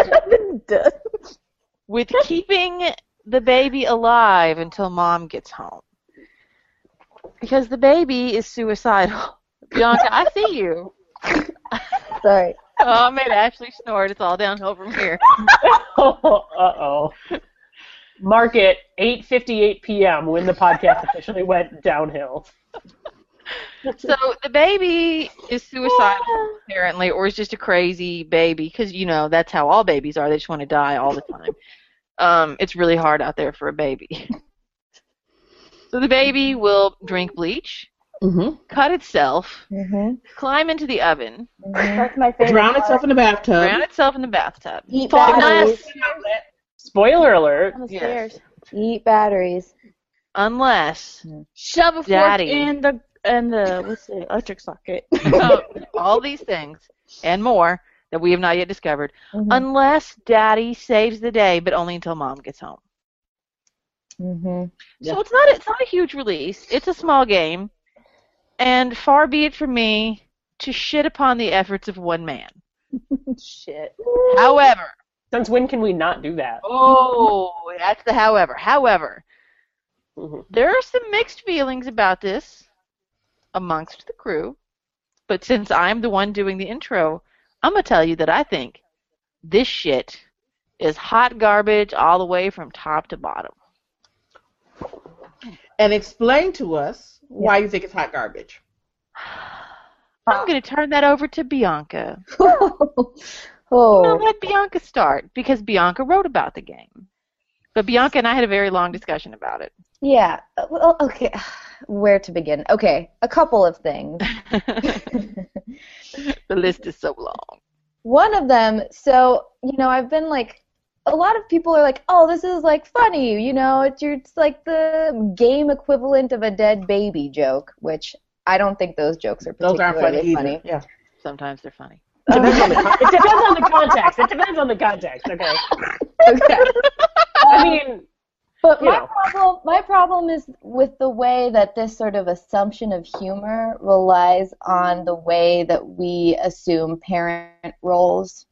with keeping the baby alive until mom gets home. Because the baby is suicidal. Bianca, I see you. Sorry. Oh, I made Ashley snort. It's all downhill from here. Uh-oh. Mark it eight fifty-eight p.m. when the podcast officially went downhill. So the baby is suicidal, apparently, or is just a crazy baby, because, you know, that's how all babies are. They just want to die all the time. Um, it's really hard out there for a baby. So the baby will drink bleach, Mm-hmm. cut itself, Mm-hmm. climb into the oven, That's my favorite. Drown part. itself in the bathtub. drown itself in the bathtub. Eat Fall batteries. unless, Spoiler alert. On the Yes. stairs. Eat batteries. unless Shove a fork Daddy. in the in the what's the electric socket. all these things and more that we have not yet discovered, Mhm. unless Daddy saves the day, but only until Mom gets home. Mm-hmm. Yeah. So it's not it's not a huge release. It's a small game, and far be it from me to shit upon the efforts of one man. Shit. However, Since when can we not do that? oh, that's the however. However, Mhm. there are some mixed feelings about this amongst the crew, but since I'm the one doing the intro, I'm going to tell you that I think this shit is hot garbage all the way from top to bottom. And explain to us why you think it's hot garbage. I'm going to turn that over to Bianca. Oh. I'm going to let Bianca start because Bianca wrote about the game. But Bianca and I had a very long discussion about it. Yeah. Well, okay. Where to begin? Okay, a couple of things. The list is so long. One of them, so, you know, I've been like, a lot of people are like, oh, this is like funny, you know, it's, it's like the game equivalent of a dead baby joke, which I don't think those jokes are Those aren't funny particularly either. funny. Yeah. Sometimes they're funny. It depends, on the con- it depends on the context. It depends on the context, okay? Okay. I mean, But You my know. problem, my problem is with the way that this sort of assumption of humor relies on the way that we assume parent roles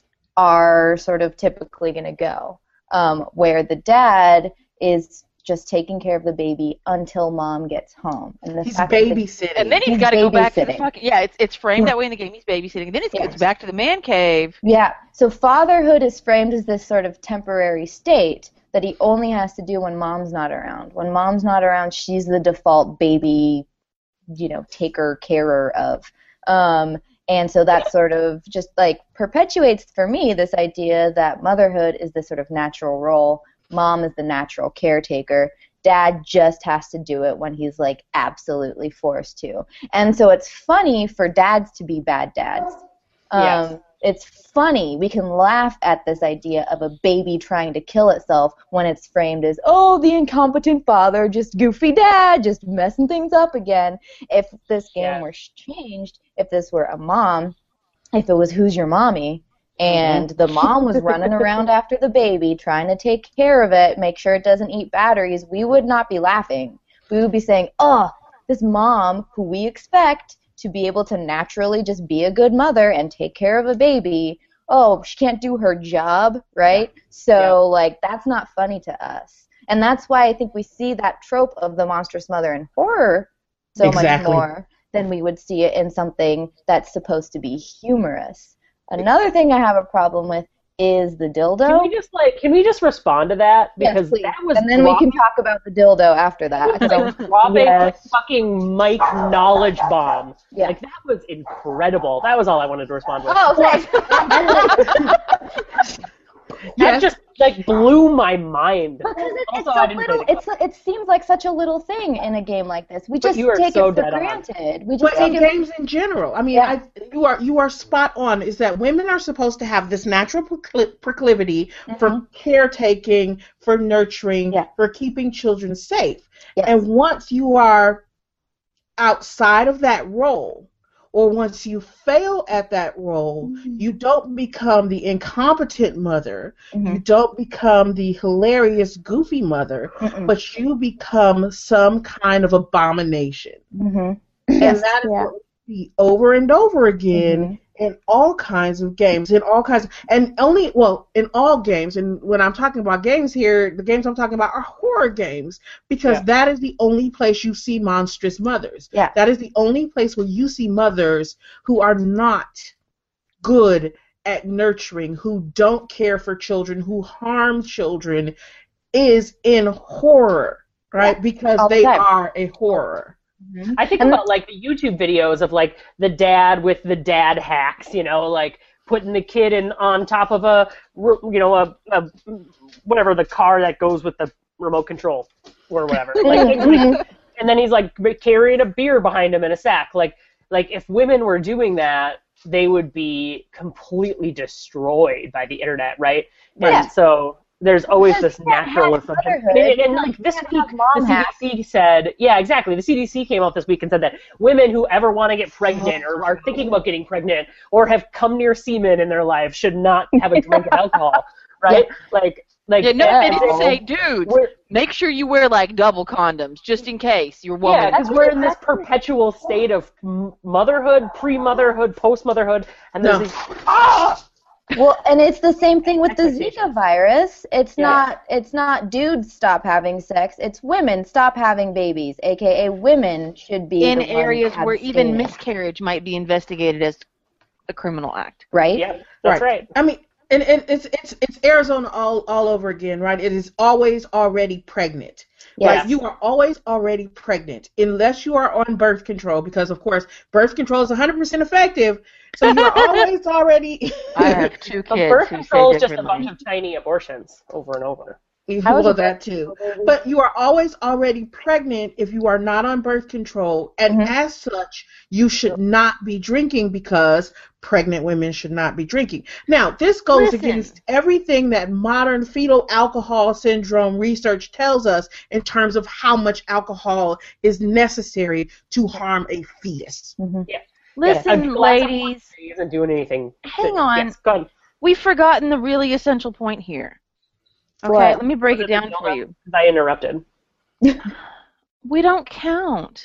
are sort of typically going to go, um, where the dad is just taking care of the baby until mom gets home, and the He's fact that the- babysitting. And then he's He's got to go back to the babysitting. fucking yeah. It's it's framed that way in the game. He's babysitting. Then he Yes. gets back to the man cave. Yeah, so fatherhood is framed as this sort of temporary state that he only has to do when mom's not around. When mom's not around, she's the default baby, you know, taker, carer of. Um, and so that sort of just like perpetuates for me this idea that motherhood is this sort of natural role. Mom is the natural caretaker. Dad just has to do it when he's like absolutely forced to. And so it's funny for dads to be bad dads. Um, Yes. It's funny. We can laugh at this idea of a baby trying to kill itself when it's framed as, oh, the incompetent father, just goofy dad, just messing things up again. If this game Yeah. were changed, if this were a mom, if it was Who's Your Mommy, and the mom was running around after the baby, trying to take care of it, make sure it doesn't eat batteries, we would not be laughing. We would be saying, oh, this mom who we expect to be able to naturally just be a good mother and take care of a baby, oh, she can't do her job, right? So, Yeah. like, that's not funny to us. And that's why I think we see that trope of the monstrous mother in horror so Exactly. much more than we would see it in something that's supposed to be humorous. Another thing I have a problem with is the dildo. can we just like can we just respond to that Yes, because please. that was and then we can talk about the dildo after that. So, drop a Yes. fucking mic knowledge bomb. Yeah. Like that was incredible. That was all I wanted to respond with. oh, thanks. That Yes. just like blew my mind. Because it, it's Also, so I didn't play little. the It's it seems like such a little thing in a game like this. We But just you are take so it for dead on. granted. We just But take in it. games in general, I mean, Yeah. I, you are you are spot on. Is that women are supposed to have this natural procl- proclivity for caretaking, for nurturing, Yeah. for keeping children safe. Yes. And once you are outside of that role, or once you fail at that role, you don't become the incompetent mother. Mhm. You don't become the hilarious, goofy mother, Mm-mm. but you become some kind of abomination. Mhm. And Yes, that is yeah. what we see over and over again Mhm. in all kinds of games, in all kinds of, and only, well, in all games, and when I'm talking about games here, the games I'm talking about are horror games, because Yeah. that is the only place you see monstrous mothers. Yeah. That is the only place where you see mothers who are not good at nurturing, who don't care for children, who harm children, is in horror, right? Yeah, Because all the they time. are a horror. I think And about like the YouTube videos of like the dad with the dad hacks, you know, like putting the kid in on top of a, you know, a, a whatever the car that goes with the remote control or whatever. Like, like, and then he's like carrying a beer behind him in a sack. Like, like if women were doing that, they would be completely destroyed by the internet, right? Yeah. And so there's always Because this you can't natural hack assumption. motherhood. And, and, You like this can't week, have mom the hacks. C D C said, yeah, exactly. The C D C came out this week and said that women who ever want to get pregnant or are thinking about getting pregnant or have come near semen in their life should not have a drink of alcohol, right? Like, like Yeah, no, and- they didn't and- say dudes. we're- make sure you wear like double condoms just in case you're woman. Yeah, because we're in this perpetual state of m- motherhood, pre-motherhood, post-motherhood, and there's No. these ah. Well, and it's the same thing with the Expectations. Zika virus. It's Yeah. not it's not dudes stop having sex. It's women stop having babies, aka women should be in the ones areas where even abstaining, miscarriage might be investigated as a criminal act. right? Yeah, that's right. I mean, and, and it's it's it's Arizona all all over again, right? It is always already pregnant. Yes. Like you are always already pregnant unless you are on birth control, because of course birth control is one hundred percent effective. So you are always already. I have two But kids birth who control say is just a differently. bunch of tiny abortions over and over. How was Well, it that too. But you are always already pregnant if you are not on birth control, and Mhm. as such, you should not be drinking because pregnant women should not be drinking. Now, this goes Listen. against everything that modern fetal alcohol syndrome research tells us in terms of how much alcohol is necessary to harm a fetus. Mhm. Listen, And glass of wine ladies, isn't doing anything. hang that- on. Yes, go ahead. We've forgotten the really essential point here. Okay, What? let me break Was it it down the for Zelda? you. Because I interrupted. We don't count.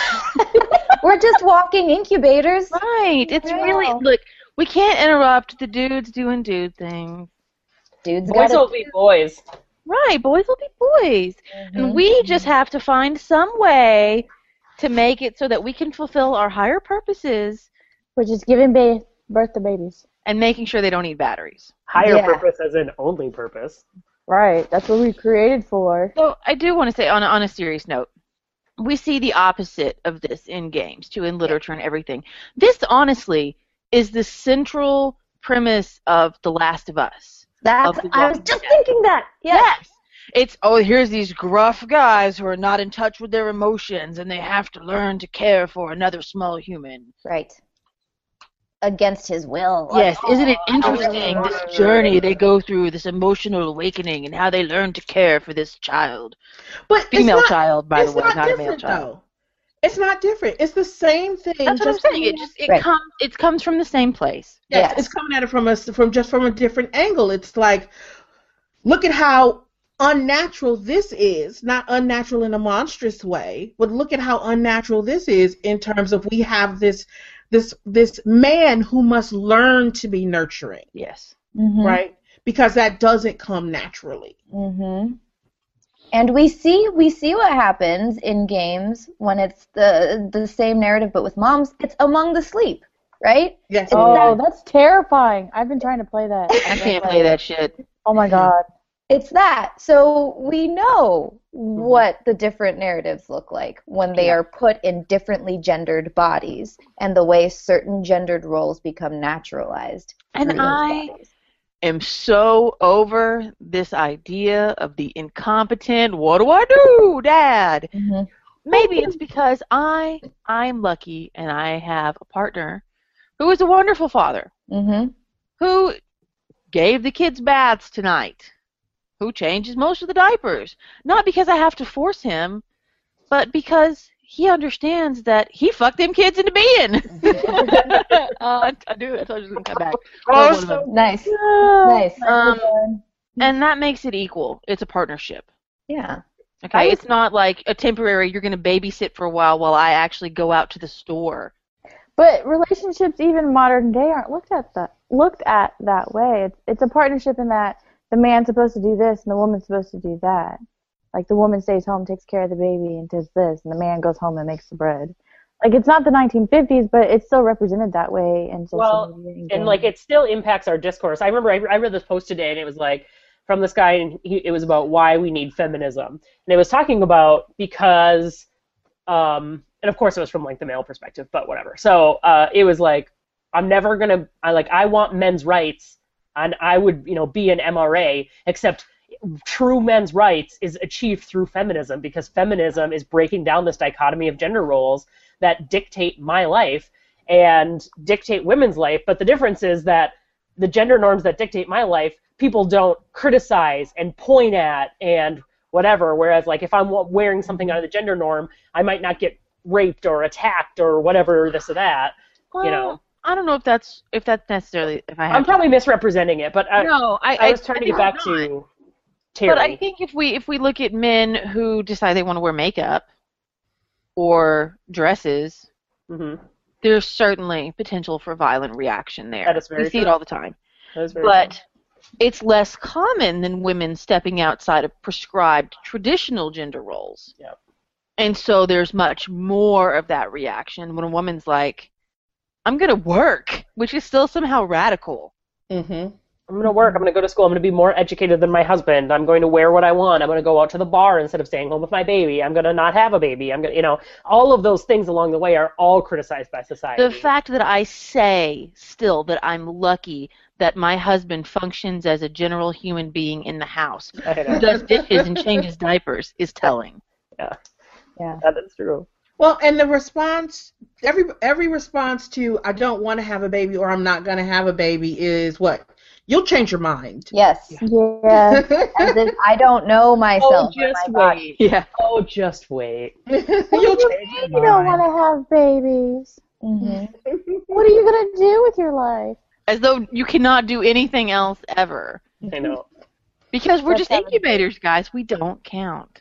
We're just walking incubators. Right. It's Yeah. really, look, we can't interrupt the dudes doing dude things. Dudes Boys gotta will be boys. Right, boys will be boys. And Mhm. we just have to find some way to make it so that we can fulfill our higher purposes Which is giving ba- birth to babies. and making sure they don't eat batteries. Higher Yeah. purpose as in only purpose. Right. That's what we created for. So I do want to say, on a, on a serious note, we see the opposite of this in games, too, in literature and everything. This, honestly, is the central premise of The Last of Us. That's Of the I was Walking just Dead. thinking that. Yes. It's, oh, here's these gruff guys who are not in touch with their emotions, and they have to learn to care for another small human. Right. Against his will. Yes, isn't it interesting, this journey they go through, this emotional awakening, and how they learn to care for this child. But Female it's not, child, by the it's way, not not a male different, child. though. It's not different. It's the same thing. That's what I'm just saying. It just it Right. comes it comes from the same place. Yes, Yes. it's coming at it from us from just from a different angle. It's like, look at how unnatural this is. Not unnatural in a monstrous way, but look at how unnatural this is in terms of we have this this this man who must learn to be nurturing, Yes. Mm-hmm. right? Because that doesn't come naturally. Mm-hmm. And we see we see what happens in games when it's the the same narrative but with moms. It's Among the Sleep, right? Yes. It's Oh, that- that's terrifying. I've been trying to play that. I can't play that shit. Oh my god. It's that. So we know what the different narratives look like when they Yeah. are put in differently gendered bodies and the way certain gendered roles become naturalized. And through those I bodies. am so over this idea of the incompetent, what do I do, Dad? Mhm. Maybe it's because I I'm lucky and I have a partner who is a wonderful father, Mhm. who gave the kids baths tonight, who changes most of the diapers. Not because I have to force him, but because he understands that he fucked them kids into being. uh, I do. I thought I was going to come back. Oh, One of them. Nice. Nice. Um, and that makes it equal. It's a partnership. Yeah. Okay, I was- it's not like a temporary. You're going to babysit for a while while I actually go out to the store. But relationships, even modern day, aren't looked at that looked at that way. It's it's a partnership in that the man's supposed to do this and the woman's supposed to do that. Like the woman stays home, takes care of the baby, and does this, and the man goes home and makes the bread. Like it's not the nineteen fifties, but it's still represented that way in social Well, media. and games. like it still impacts our discourse. I remember I, I read this post today, and it was like from this guy, and he, it was about why we need feminism, and it was talking about because, um, and of course it was from like the male perspective, but whatever. So uh, it was like I'm never gonna, I like I want men's rights, and I would you know be an M R A, except true men's rights is achieved through feminism because feminism is breaking down this dichotomy of gender roles that dictate my life and dictate women's life. But the difference is that the gender norms that dictate my life, people don't criticize and point at and whatever. Whereas like if I'm wearing something out of the gender norm, I might not get raped or attacked or whatever, this or that. Well, you know, I don't know if that's if that's necessarily if I have. I'm to- probably misrepresenting it, but I, no, I, I was trying I to get think back I'm not. to Terry. But I think if we if we look at men who decide they want to wear makeup or dresses, mm-hmm. there's certainly potential for violent reaction there. That is very we see true. it all the time. That is very but true. It's less common than women stepping outside of prescribed traditional gender roles. Yep. And so there's much more of that reaction when a woman's like, I'm going to work, which is still somehow radical. Mm-hmm. I'm going to work. I'm going to go to school. I'm going to be more educated than my husband. I'm going to wear what I want. I'm going to go out to the bar instead of staying home with my baby. I'm going to not have a baby. I'm going to, you know, all of those things along the way are all criticized by society. The fact that I say still that I'm lucky that my husband functions as a general human being in the house, who does dishes and changes diapers, is telling. Yeah. Yeah. That is true. Well, and the response, every every response to I don't want to have a baby or I'm not going to have a baby is what? You'll change your mind. Yes. Yeah. As if I don't know myself. Oh, just or my body. wait. Yeah. Oh, just wait. You'll You change your you don't want mind. to have babies. Mhm. What are you going to do with your life? As though you cannot do anything else ever. I know. Because we're Except just having- incubators, guys. We don't count.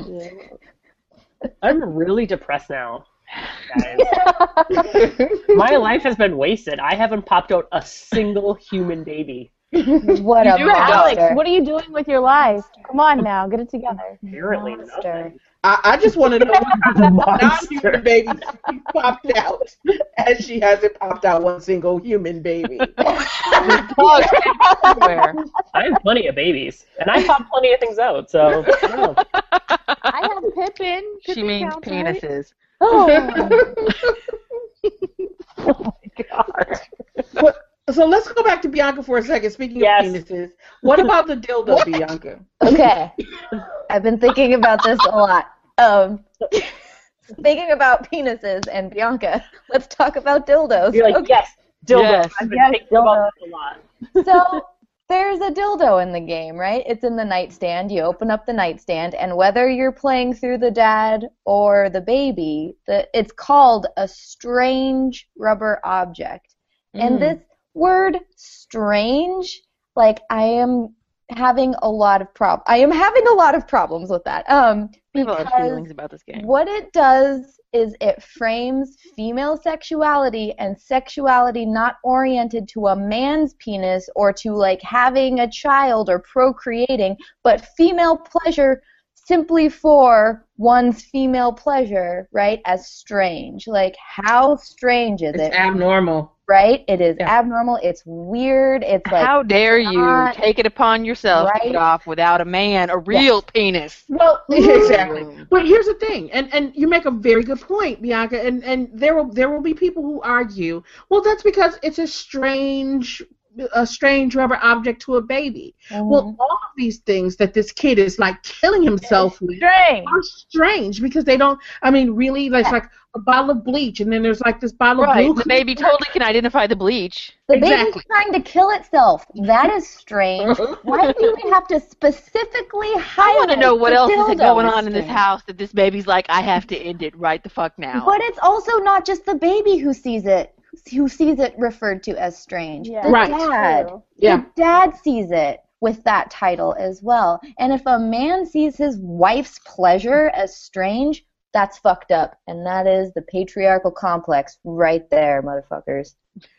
I'm really depressed now, guys. My life has been wasted. I haven't popped out a single human baby. What You a do have monster. Alex, what are you doing with your life? Come on now, get it together. Apparently Monster. nothing. I, I just want to know what Monster. non-human baby she popped out, as she hasn't popped out one single human baby. Dogs everywhere. I have plenty of babies, and I pop plenty of things out, so I don't know. I have Pippin. She Pippin means counts, right? penises. Oh. Oh my god. But, so let's go back to Bianca for a second. Speaking Yes. of penises, what about the dildo, Bianca? Okay. I've been thinking about this a lot. Um, thinking about penises and Bianca, let's talk about dildos. You're like, Okay. yes, dildo. Yes. I've been Yes, thinking about this a lot. So there's a dildo in the game, right? It's in the nightstand. You open up the nightstand, and whether you're playing through the dad or the baby, the, it's called a strange rubber object. And Mm. this word strange, like I am having a lot of prob I am having a lot of problems with that. Um We have a lot of because feelings about this game. what it does is it frames female sexuality and sexuality not oriented to a man's penis or to like having a child or procreating, but female pleasure simply for one's female pleasure, right, as strange. Like, how strange is It's it? abnormal. Right? It is Yeah. abnormal. It's weird. It's like, How dare you not- take it upon yourself to Right. get off without a man, a real penis. Well, exactly. But here's the thing, and, and you make a very good point, Bianca, and, and there will there will be people who argue, well, that's because it's a strange a strange rubber object to a baby. Mhm. Well, all of these things that this kid is like killing himself with Strange. are strange because they don't. I mean, really, there's like a bottle of bleach, and then there's like this bottle Right. of The blue. baby totally can identify the bleach. The Exactly. baby's trying to kill itself. That is strange. Why do we have to specifically highlight I want to know what the else is dildo going is on in this strange? house that this baby's like, I have to end it right the fuck now. But it's also not just the baby who sees it, who sees it referred to as strange. Yeah. The Right. dad. True. Yeah. The dad sees it with that title as well. And if a man sees his wife's pleasure as strange, that's fucked up. And that is the patriarchal complex right there, motherfuckers.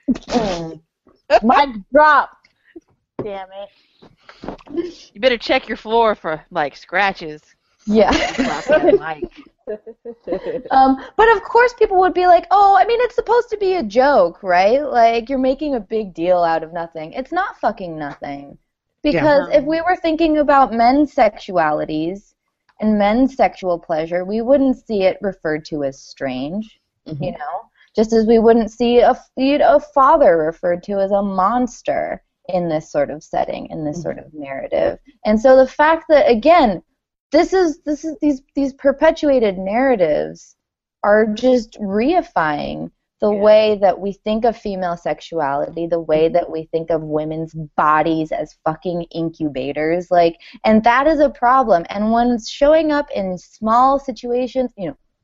Mic drop. Damn it. You better check your floor for, like, scratches. Yeah. Drop that mic. Um, but of course people would be like, oh, I mean, it's supposed to be a joke, right? Like, you're making a big deal out of nothing. It's not fucking nothing. Because Yeah. if we were thinking about men's sexualities and men's sexual pleasure, we wouldn't see it referred to as strange, Mhm. you know? Just as we wouldn't see a, you know, a father referred to as a monster in this sort of setting, in this sort of narrative. And so the fact that, again, This is this is these these perpetuated narratives are just reifying the Yeah. way that we think of female sexuality, the way that we think of women's bodies as fucking incubators, like, and that is a problem. And when it's showing up in small situations, you know,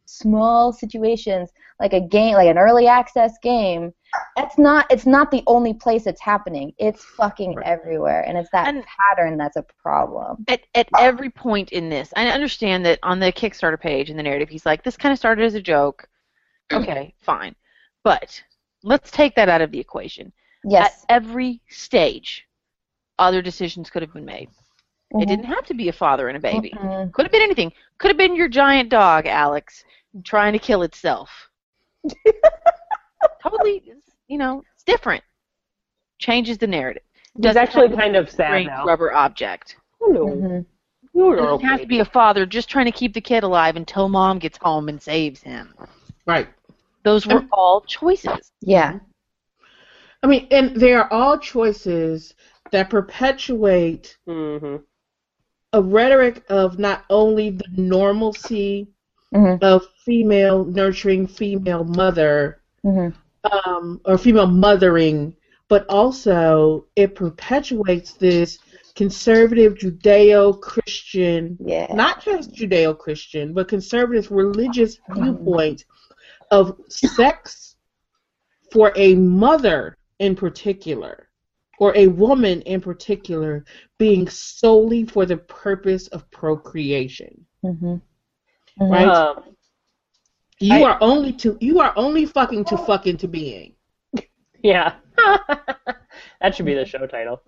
small situations, like a game, like an early access game, that's not, it's not the only place it's happening. It's fucking Right. everywhere, and it's that And- pattern that's a problem. At, at every point in this, I understand that on the Kickstarter page in the narrative, he's like, this kind of started as a joke. Okay, fine. But let's take that out of the equation. Yes. At every stage, other decisions could have been made. Mhm. It didn't have to be a father and a baby. Mhm. Could have been anything. Could have been your giant dog, Alex, trying to kill itself. Totally, you know, it's different. Changes the narrative. It's Doesn't actually have to kind be of a sad strange now. rubber object. Hello. Mhm. You're It doesn't okay. have to be a father just trying to keep the kid alive until mom gets home and saves him. Right. Those were all choices. Yeah. I mean, and they are all choices that perpetuate Mm-hmm. a rhetoric of not only the normalcy Mhm. of female nurturing female mother, Mhm. um, or female mothering, but also it perpetuates this conservative Judeo-Christian, Yeah. not just Judeo-Christian, but conservative religious viewpoint of sex for a mother in particular, or a woman in particular, being solely for the purpose of procreation. Mhm. Right? Um, You I- are only to you are only fucking to fuck into being. yeah. That should be the show title.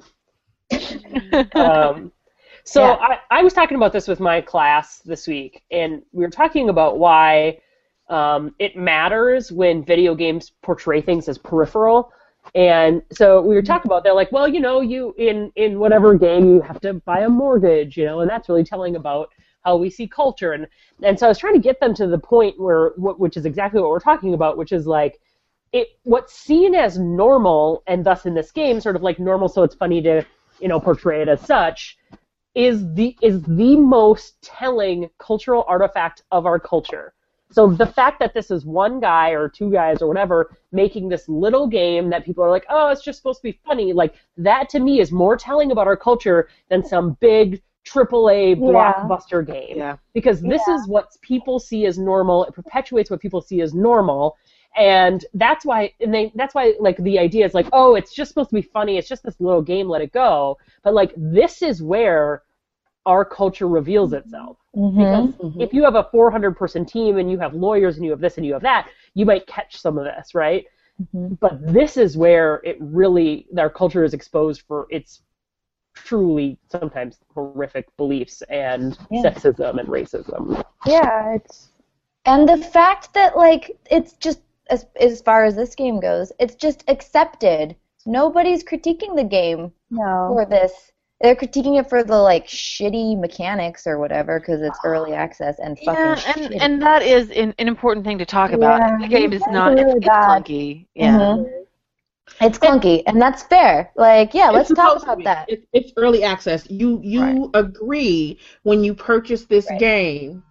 Um, so Yeah. I, I was talking about this with my class this week, and we were talking about why um, it matters when video games portray things as peripheral. And so we were talking about, they're like, well, you know, you in, in whatever game you have to buy a mortgage, you know, and that's really telling about how we see culture. And and so I was trying to get them to the point where, wh- which is exactly what we're talking about, which is like, it what's seen as normal, and thus in this game, sort of like normal, so it's funny to, you know, portray it as such, is the is the most telling cultural artifact of our culture. So the fact that this is one guy or two guys or whatever making this little game that people are like, oh, it's just supposed to be funny, like that to me is more telling about our culture than some big triple A blockbuster game. Yeah. Because this is what people see as normal. It perpetuates what people see as normal. And that's why, and they, that's why, like, the idea is like, oh, it's just supposed to be funny. It's just this little game. Let it go. But like, this is where our culture reveals itself. Mhm. Because if you have a four hundred person team and you have lawyers and you have this and you have that, you might catch some of this, right? Mhm. But this is where it really, our culture is exposed for its truly sometimes horrific beliefs and Yeah. sexism and racism. Yeah, it's And the fact that, like, it's just, as, as far as this game goes, it's just accepted. Nobody's critiquing the game no. for this. They're critiquing it for the, like, shitty mechanics or whatever because it's early access and fucking Yeah, shitty. and, and that is an, an important thing to talk about. Yeah, The game is it's not, really it's, it's bad. clunky. Yeah. Mhm. It's clunky, and that's fair. Like, yeah, let's It's talk supposed to about be. that. It, it's early access. You you Right. agree when you purchase this Right. game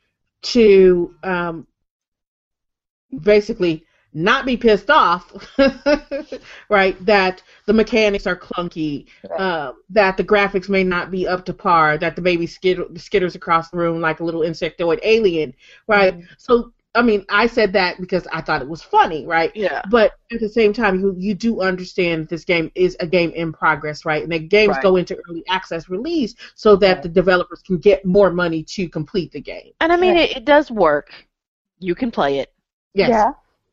to um, basically not be pissed off, right? That the mechanics are clunky, Right. uh, that the graphics may not be up to par, that the baby skitter, skitters across the room like a little insectoid alien, right? Mhm. So, I mean, I said that because I thought it was funny, right? Yeah. But at the same time, you you do understand this game is a game in progress, right? And the games Right. go into early access release so that Right. the developers can get more money to complete the game. And I mean, Right. it, it does work. You can play it. Yes. Yeah.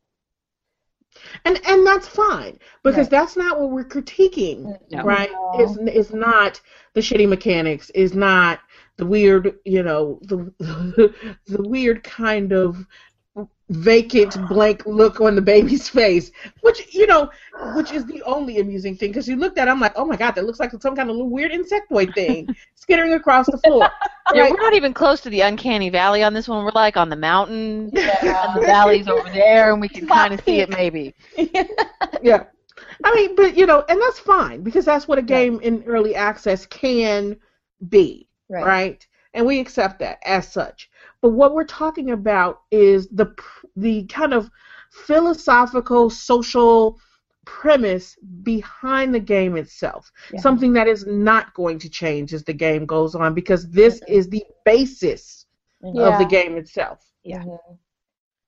And and that's fine because Right. that's not what we're critiquing, No. right? No. It's it's not the shitty mechanics. It's not the weird, you know, the the weird kind of vacant blank look on the baby's face, which you know, which is the only amusing thing because you looked at it, I'm like, oh my god, that looks like some kind of little weird insectoid thing skittering across the floor. Yeah, Right? we're not even close to the uncanny valley on this one. We're like on the mountain, Yeah. and the valley's over there, and we can kind of see it maybe. Yeah. I mean, but you know, and that's fine because that's what a game in early access can be, Right. right? And we accept that as such. But what we're talking about is the pr- the kind of philosophical, social premise behind the game itself. Yeah. Something that is not going to change as the game goes on because this is the basis Mhm. of the Yeah. game itself. Yeah. Mhm.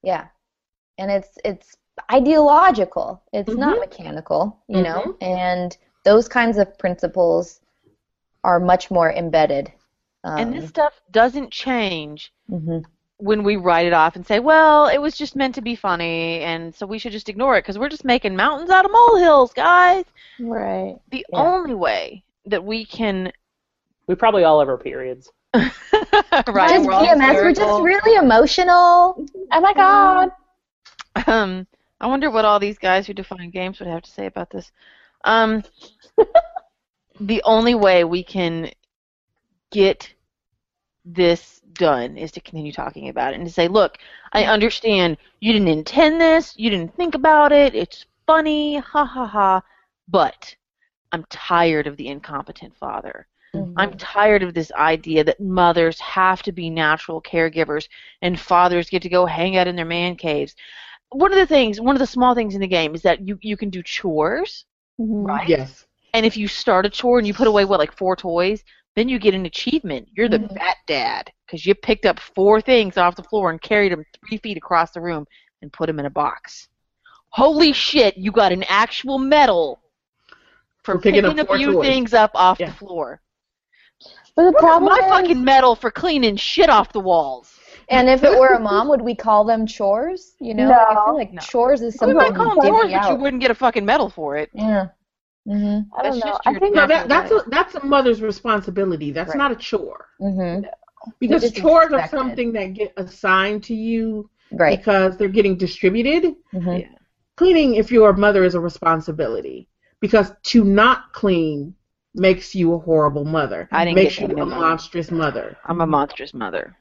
Yeah. And it's it's ideological. It's Mhm. not mechanical, you Mhm. know? And those kinds of principles are much more embedded. Um, And this stuff doesn't change mhm. when we write it off and say, well, it was just meant to be funny, and so we should just ignore it because we're just making mountains out of molehills, guys. Right. The Yeah. only way that we can We probably all have our periods. right, Just we're all P M S, we're just hysterical. really emotional. Oh my god. Um, I wonder what all these guys who define games would have to say about this. Um, the only way we can get this done is to continue talking about it and to say, look, I understand you didn't intend this, you didn't think about it, it's funny, ha ha ha, but I'm tired of the incompetent father. Mhm. I'm tired of this idea that mothers have to be natural caregivers and fathers get to go hang out in their man caves. One of the things, one of the small things in the game is that you, you can do chores, Mhm. right? Yes. And if you start a chore and you put away, what, like four toys, then you get an achievement. You're the Mhm. fat dad because you picked up four things off the floor and carried them three feet across the room and put them in a box. Holy shit, you got an actual medal for For picking picking, up a four few toys. things up off Yeah. the floor. But the Where's problem my is, fucking medal for cleaning shit off the walls? And if it were a mom, would we call them chores? You know, like, I No. feel like No. chores is We something might call you them chores, divvy but you out. wouldn't get a fucking medal for it. Yeah. Mhm. I don't That's know. just I your think No, natural that, that's way. a that's a mother's responsibility. That's Right. not a chore. Mhm. Because just chores are expected. something that get assigned to you Right. because they're getting distributed. Mhm. Yeah. Cleaning, if you're a mother, is a responsibility. Because to not clean makes you a horrible mother. I didn't makes get you that a memo. monstrous mother. I'm a monstrous mother.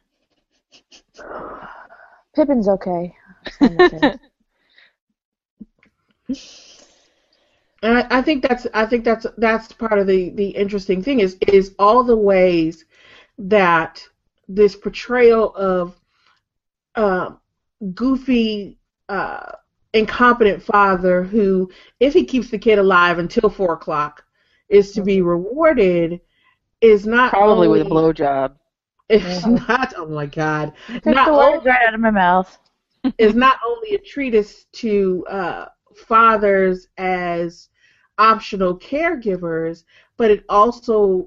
Pippin's okay. I'm okay. And I, I think that's I think that's that's part of the, the interesting thing is is all the ways that this portrayal of uh, goofy, uh, incompetent father who, if he keeps the kid alive until four o'clock, is to be rewarded is not Probably only, with a blowjob. It's not. Oh my God! Took Not the words only right out of my mouth. is not only a treatise to uh, fathers as optional caregivers, but it also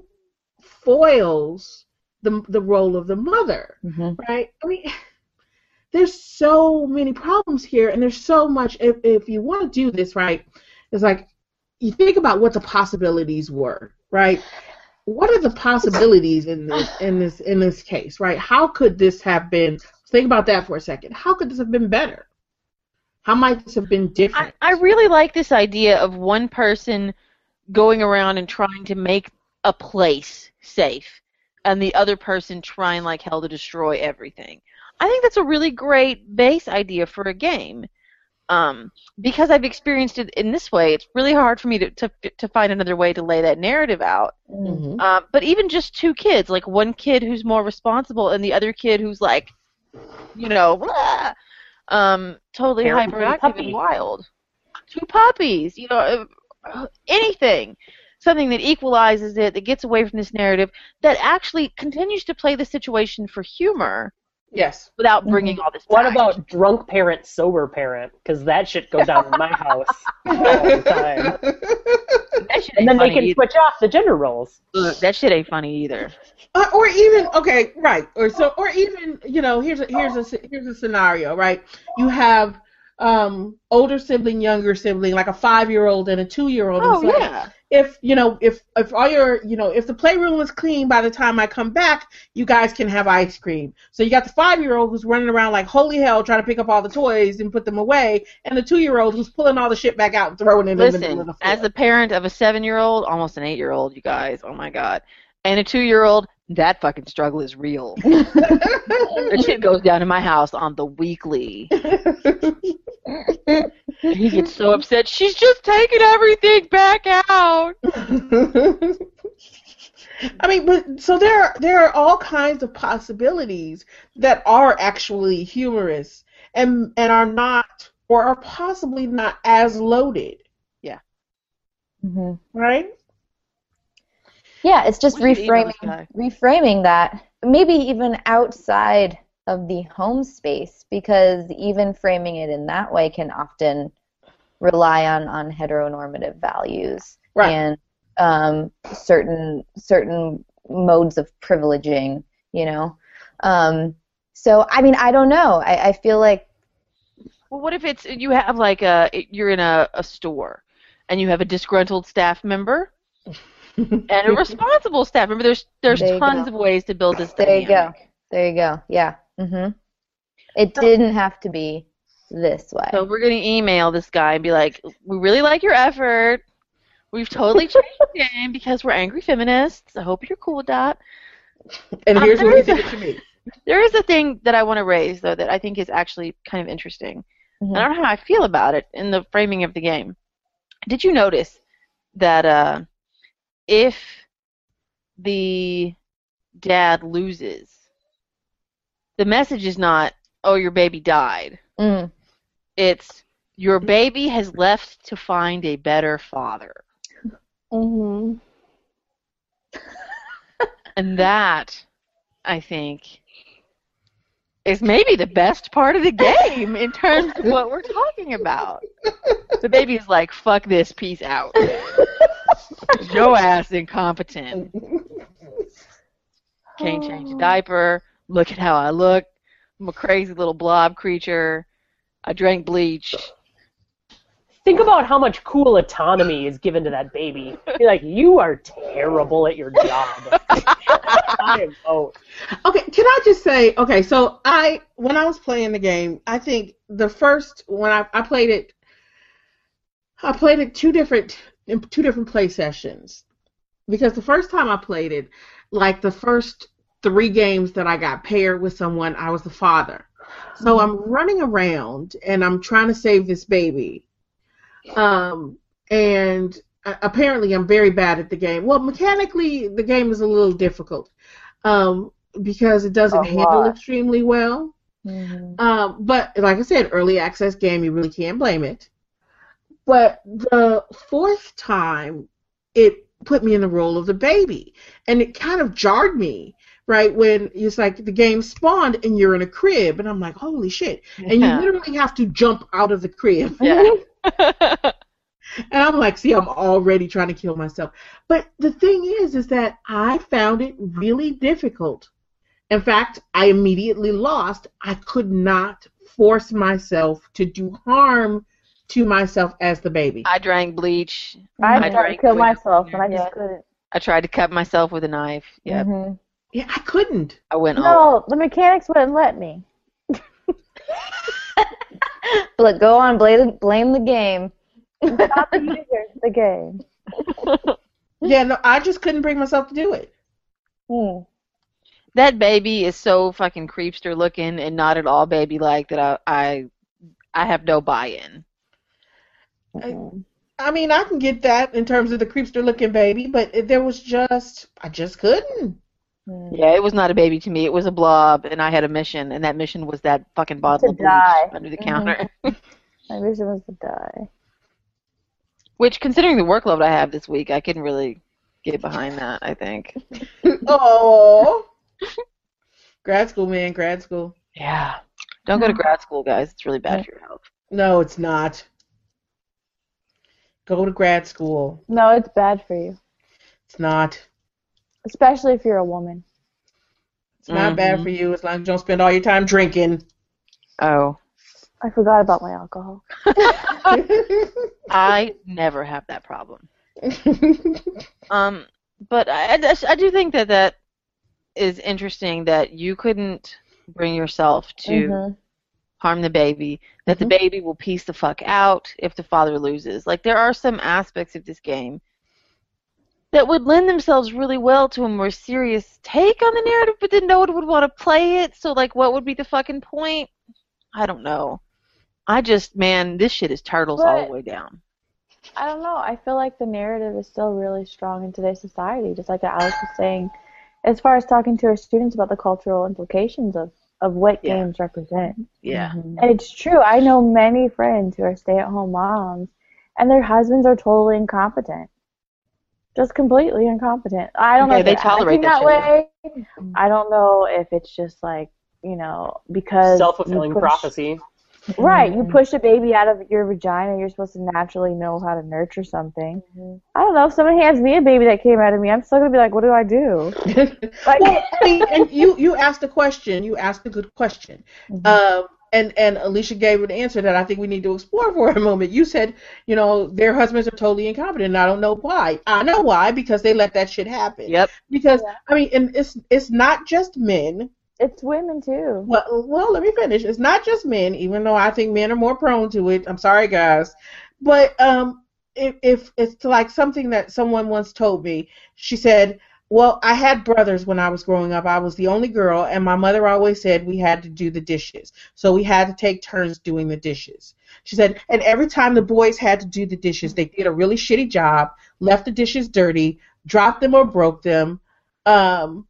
foils the the role of the mother, Mhm. right? I mean, there's so many problems here, and there's so much. If if you want to do this right, it's like you think about what the possibilities were, right? What are the possibilities in this in this in this case, right? How could this have been? Think about that for a second. How could this have been better? How might this have been I, different? I really like this idea of one person going around and trying to make a place safe and the other person trying like hell to destroy everything. I think that's a really great base idea for a game. Um, because I've experienced it in this way, it's really hard for me to, to, to find another way to lay that narrative out. Mhm. Um, but even just two kids, like one kid who's more responsible and the other kid who's like, you know, blah, um, totally Parent to a hyperactive puppy. and wild. Two puppies, you know, uh, anything. Something that equalizes it, that gets away from this narrative, that actually continues to play the situation for humor Yes. without bringing all this What back. about drunk parent, sober parent? Because that shit goes down in my house all the time. That shit And ain't then they funny can either. switch off the gender roles. Look, that shit ain't funny either. Uh, or even okay, right? Or so, or even you know, here's a here's a here's a scenario, right? You have um older sibling, younger sibling, like a five year old and a two year old. Oh, yeah. If you know, if if all your you know, if the playroom is clean by the time I come back, you guys can have ice cream. So you got the five year old who's running around like holy hell trying to pick up all the toys and put them away, and the two year old who's pulling all the shit back out and throwing it in the middle of Listen, the floor. as the parent of a seven-year-old, almost an eight-year-old, you guys, oh my god, and a two-year-old, that fucking struggle is real. That shit goes down in my house on the weekly. He gets so upset. She's just taking everything back out. I mean, but so there are, there are all kinds of possibilities that are actually humorous and and are not or are possibly not as loaded, Mhm. right? Yeah, it's just We should email reframing this guy. reframing that. Maybe even outside of the home space, because even framing it in that way can often rely on, on heteronormative values Right. and um, certain certain modes of privileging, you know. Um, so I mean, I don't know. I, I feel like Well, what if it's you have like a you're in a, a store, and you have a disgruntled staff member and a responsible staff member. There's there's There you tons go. of ways to build this there you go, dynamic. there you go. Yeah. Mhm. It didn't have to be this way. So we're gonna email this guy and be like, we really like your effort. We've totally changed the game because we're angry feminists. I hope you're cool with that. And Um, here's what there you is a- did to me. There is a thing that I want to raise though that I think is actually kind of interesting. Mhm. I don't know how I feel about it in the framing of the game. Did you notice that uh, if the dad loses, the message is not, oh, your baby died. Mm. It's, your baby has left to find a better father. Mhm. And that, I think, is maybe the best part of the game in terms of what we're talking about. The baby is like, fuck this, peace out. Your ass incompetent. Can't change a diaper. Look at how I look. I'm a crazy little blob creature. I drank bleach. Think about how much cool autonomy is given to that baby. You're like, you are terrible at your job. I am out. Okay, can I just say, okay, so I, when I was playing the game, I think the first, when I, I played it, I played it two different, in two different play sessions. Because the first time I played it, like the first three games that I got paired with someone, I was the father. So I'm running around and I'm trying to save this baby. Um, and uh, apparently I'm very bad at the game. Well, mechanically, the game is a little difficult um, because it doesn't A handle lot. extremely well. Mhm. Um, but like I said, early access game, you really can't blame it. But the fourth time, it put me in the role of the baby, and it kind of jarred me. Right when it's like the game spawned and you're in a crib, and I'm like, holy shit! And Yeah. you literally have to jump out of the crib. Yeah. And I'm like, see, I'm already trying to kill myself. But the thing is, is that I found it really difficult. In fact, I immediately lost. I could not force myself to do harm to myself as the baby. I drank bleach. I I tried to drank kill with- myself, and I just Yeah. couldn't. I tried to cut myself with a knife. Yeah. Mhm. Yeah, I couldn't. I went all. No, the mechanics wouldn't let me. Look, go on, blame blame the game. Not the user, the game. Yeah, no, I just couldn't bring myself to do it. Hmm. That baby is so fucking creepster looking and not at all baby like that I I I have no buy-in. Mhm. I mean, I can get that in terms of the creepster looking baby, but it, there was just, I just couldn't. Hmm. Yeah, it was not a baby to me. It was a blob, and I had a mission, and that mission was that fucking bottle To of bleach die. under the Mhm. counter. My vision was to die. Which, considering the workload I have this week, I can really get behind that, I think. Oh, grad school, man, grad school. Yeah. Don't go to grad school, guys. It's really bad for your health. No, it's not. Go to grad school. No, it's bad for you, It's not. especially if you're a woman. It's not bad Mhm. for you as long as you don't spend all your time drinking. Oh. I forgot about my alcohol. I never have that problem. Um, but I, I, I do think that that is interesting that you couldn't bring yourself to Mhm. harm the baby, that the baby will piece the fuck out if the father loses. Like, there are some aspects of this game that would lend themselves really well to a more serious take on the narrative, but then no one would want to play it, so, like, what would be the fucking point? I don't know. I just, man, this shit is turtles all But- the way down. I don't know. I feel like the narrative is still really strong in today's society, just like Alex was saying, as far as talking to our students about the cultural implications of, of what Yeah. games represent. Yeah. Mhm. And it's true. I know many friends who are stay-at-home moms, and their husbands are totally incompetent. Just completely incompetent. I don't know Yeah, if they they're tolerate acting that that way. I don't know if it's just like you know, because Self-fulfilling you push- prophecy. Right, you push a baby out of your vagina, you're supposed to naturally know how to nurture something. Mhm. I don't know, if someone hands me a baby that came out of me, I'm still going to be like, what do I do? Like, Well, I mean, and you, you asked a question. You asked a good question. Mhm. Um, and, and Alicia gave an answer that I think we need to explore for a moment. You said, you know, their husbands are totally incompetent, and I don't know why. I know why, because they let that shit happen. Yep. Because, Yeah. I mean, and it's it's not just men. it's women too. Well, well, let me finish. It's not just men, even though I think men are more prone to it. I'm sorry, guys. But um, if, if it's like something that someone once told me, she said, well, I had brothers when I was growing up. I was the only girl, and my mother always said we had to do the dishes. So we had to take turns doing the dishes. She said, and every time the boys had to do the dishes, they did a really shitty job, left the dishes dirty, dropped them or broke them, um,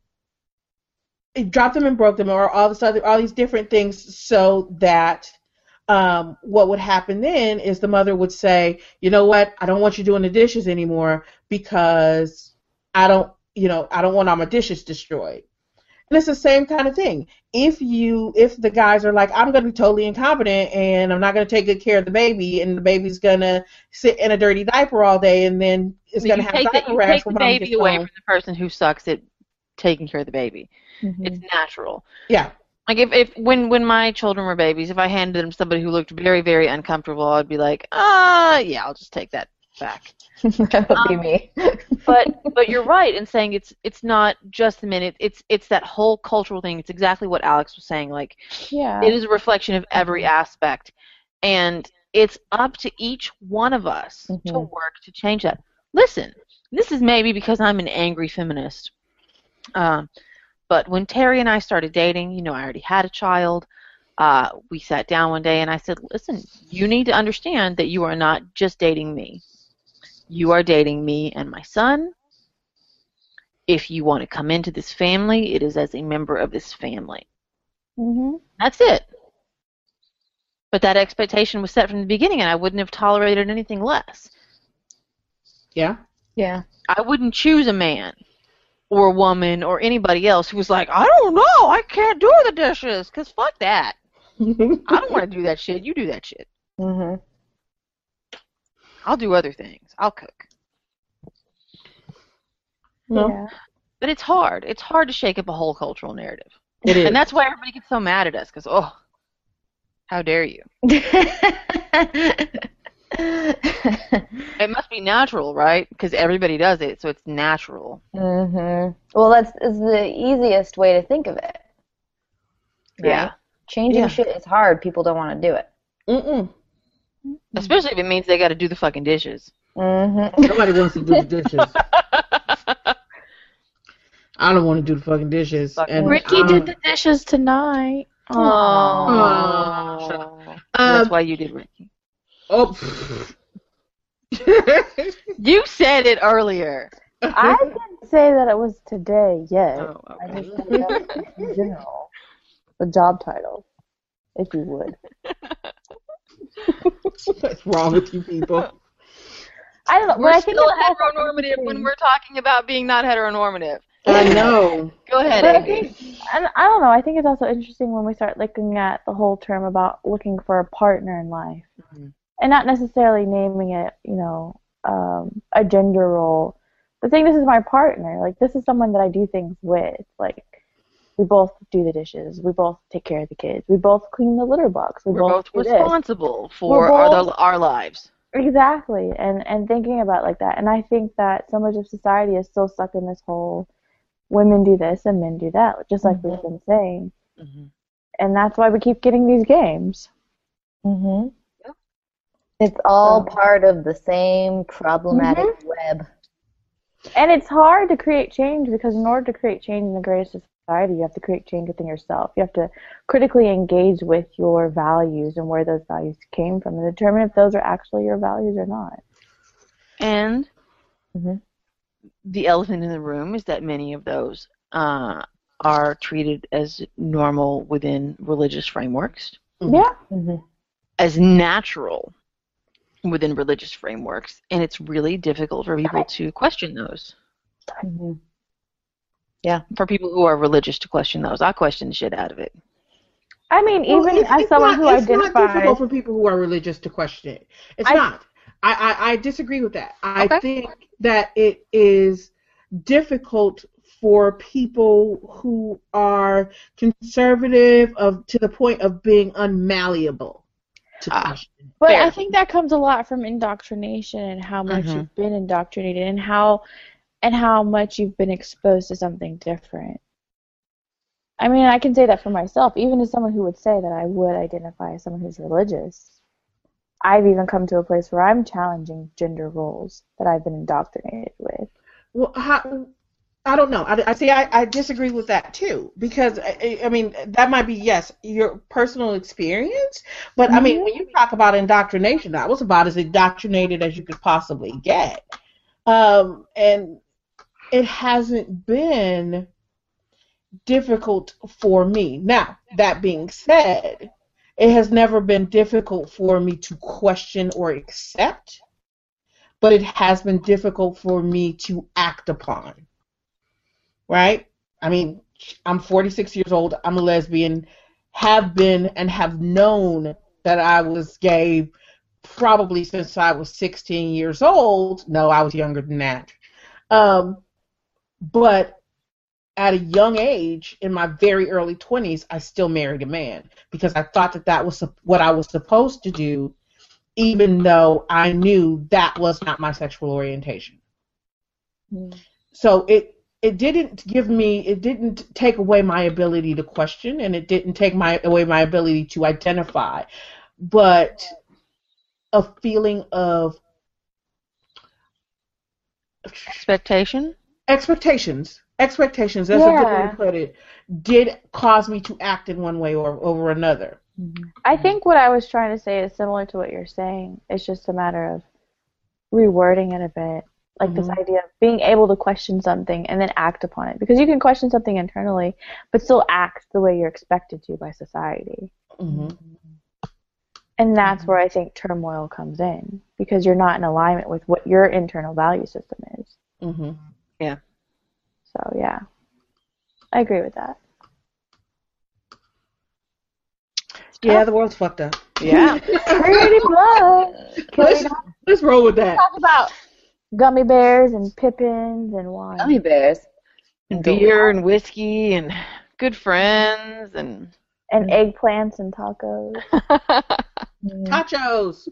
dropped them and broke them, or all this other, all these different things, so that um, what would happen then is the mother would say, you know what, I don't want you doing the dishes anymore because I don't, you know, I don't want all my dishes destroyed. And it's the same kind of thing. If you, if the guys are like, I'm going to be totally incompetent and I'm not going to take good care of the baby, and the baby's going to sit in a dirty diaper all day, and then it's You going to have take the, diaper you rash take the when mom baby gets away home. from the person who sucks at taking care of the baby. Mhm. It's natural. Yeah. Like if, if when when my children were babies, if I handed them somebody who looked very very uncomfortable, I'd be like, ah, yeah, I'll just take that back. That would be Um, me. But but you're right in saying it's it's not just the men. It, it's it's that whole cultural thing. It's exactly what Alex was saying. Like Yeah. it is a reflection of every aspect, and it's up to each one of us to Mhm. work to change that. Listen, this is maybe because I'm an angry feminist. Um, but when Terry and I started dating, you know, I already had a child. Uh, we sat down one day and I said, listen, you need to understand that you are not just dating me. You are dating me and my son. If you want to come into this family, it is as a member of this family. Mhm. That's it. But that expectation was set from the beginning, and I wouldn't have tolerated anything less. Yeah. Yeah. I wouldn't choose a man or a woman or anybody else who was like, I don't know, I can't do the dishes, because fuck that. I don't want to do that shit. You do that shit. Mhm. I'll do other things. I'll cook. No. Yeah. But it's hard. It's hard to shake up a whole cultural narrative. It is. And that's why everybody gets so mad at us, because, oh, how dare you. It must be natural, right? Because everybody does it, so it's natural. Mhm. Well, that's is the easiest way to think of it. Right? Yeah. Changing Yeah. shit is hard. People don't want to do it. Mm-mm. Especially if it means they got to do the fucking dishes. Mhm. Nobody wants to do the dishes. I don't want to do the fucking dishes. Fucking And Ricky I did don't- the dishes tonight. Oh. Aw. Shut up. That's Um, why you did Ricky. oh. You said it earlier. I didn't say that it was today yet. Oh, I okay. just said that in general. The job title, if you would. What's wrong with you people? I don't know. We're but I think still it's also heteronormative when interesting. we're talking about being not heteronormative. I know. Go ahead, But I Amy. think, I I don't know. I think it's also interesting when we start looking at the whole term about looking for a partner in life, Mhm. and not necessarily naming it, you know, um, a gender role, but saying this is my partner. Like this is someone that I do things with. Like we both do the dishes. We both take care of the kids. We both clean the litter box. We We're both, both do responsible for We're our, both- our lives. this. Exactly, and and thinking about like that. And I think that so much of society is still stuck in this whole women do this and men do that, just like we've been saying. Mm-hmm. And that's why we keep getting these games. Mhm. It's all So- part of the same problematic web. And it's hard to create change because in order to create change in the greatest society, you have to create change within yourself. You have to critically engage with your values and where those values came from and determine if those are actually your values or not. And Mhm. the elephant in the room is that many of those uh, are treated as normal within religious frameworks, Mhm. Yeah. Mhm. as natural within religious frameworks, and it's really difficult for people to question those. Mhm. For people who are religious to question those, I question the shit out of it. I mean, even well, it's, as it's someone not, who it's identifies, not difficult for people who are religious to question it. It's I, not. I, I, I disagree with that. I Okay. think that it is difficult for people who are conservative of to the point of being unmalleable to Ah. question. But Fair. I think that comes a lot from indoctrination and how much Mhm. you've been indoctrinated and how and how much you've been exposed to something different. I mean, I can say that for myself, even as someone who would say that I would identify as someone who's religious. I've even come to a place where I'm challenging gender roles that I've been indoctrinated with. Well, how, I don't know. I, I see. I, I disagree with that too because I, I mean that might be yes your personal experience, but I mean when you talk about indoctrination, I was about as indoctrinated as you could possibly get, um, and it hasn't been difficult for me. Now that being said, it has never been difficult for me to question or accept, but it has been difficult for me to act upon. Right? I mean, I'm forty-six years old. I'm a lesbian. Have been and have known that I was gay probably since I was sixteen years old. No, I was younger than that. Um, but at a young age, in my very early twenties, I still married a man because I thought that that was what I was supposed to do, even though I knew that was not my sexual orientation. Mm. So it it didn't give me, it didn't take away my ability to question, and it didn't take my away my ability to identify, but a feeling of Expectation? Expectations. Expectations, that's Yeah. a good way to put it, did cause me to act in one way or over another. I think what I was trying to say is similar to what you're saying. It's just a matter of rewording it a bit. Like Mhm. this idea of being able to question something and then act upon it. Because you can question something internally, but still act the way you're expected to by society. Mm-hmm. And that's where I think turmoil comes in. Because you're not in alignment with what your internal value system is. Mm-hmm. Yeah. So, yeah. I agree with that. Yeah, the world's fucked up. Yeah. Pretty much. Let's, let's roll with that. Talk about gummy bears and pippins and wine. Gummy bears. And beer and whiskey and good friends and And eggplants and tacos. Tachos.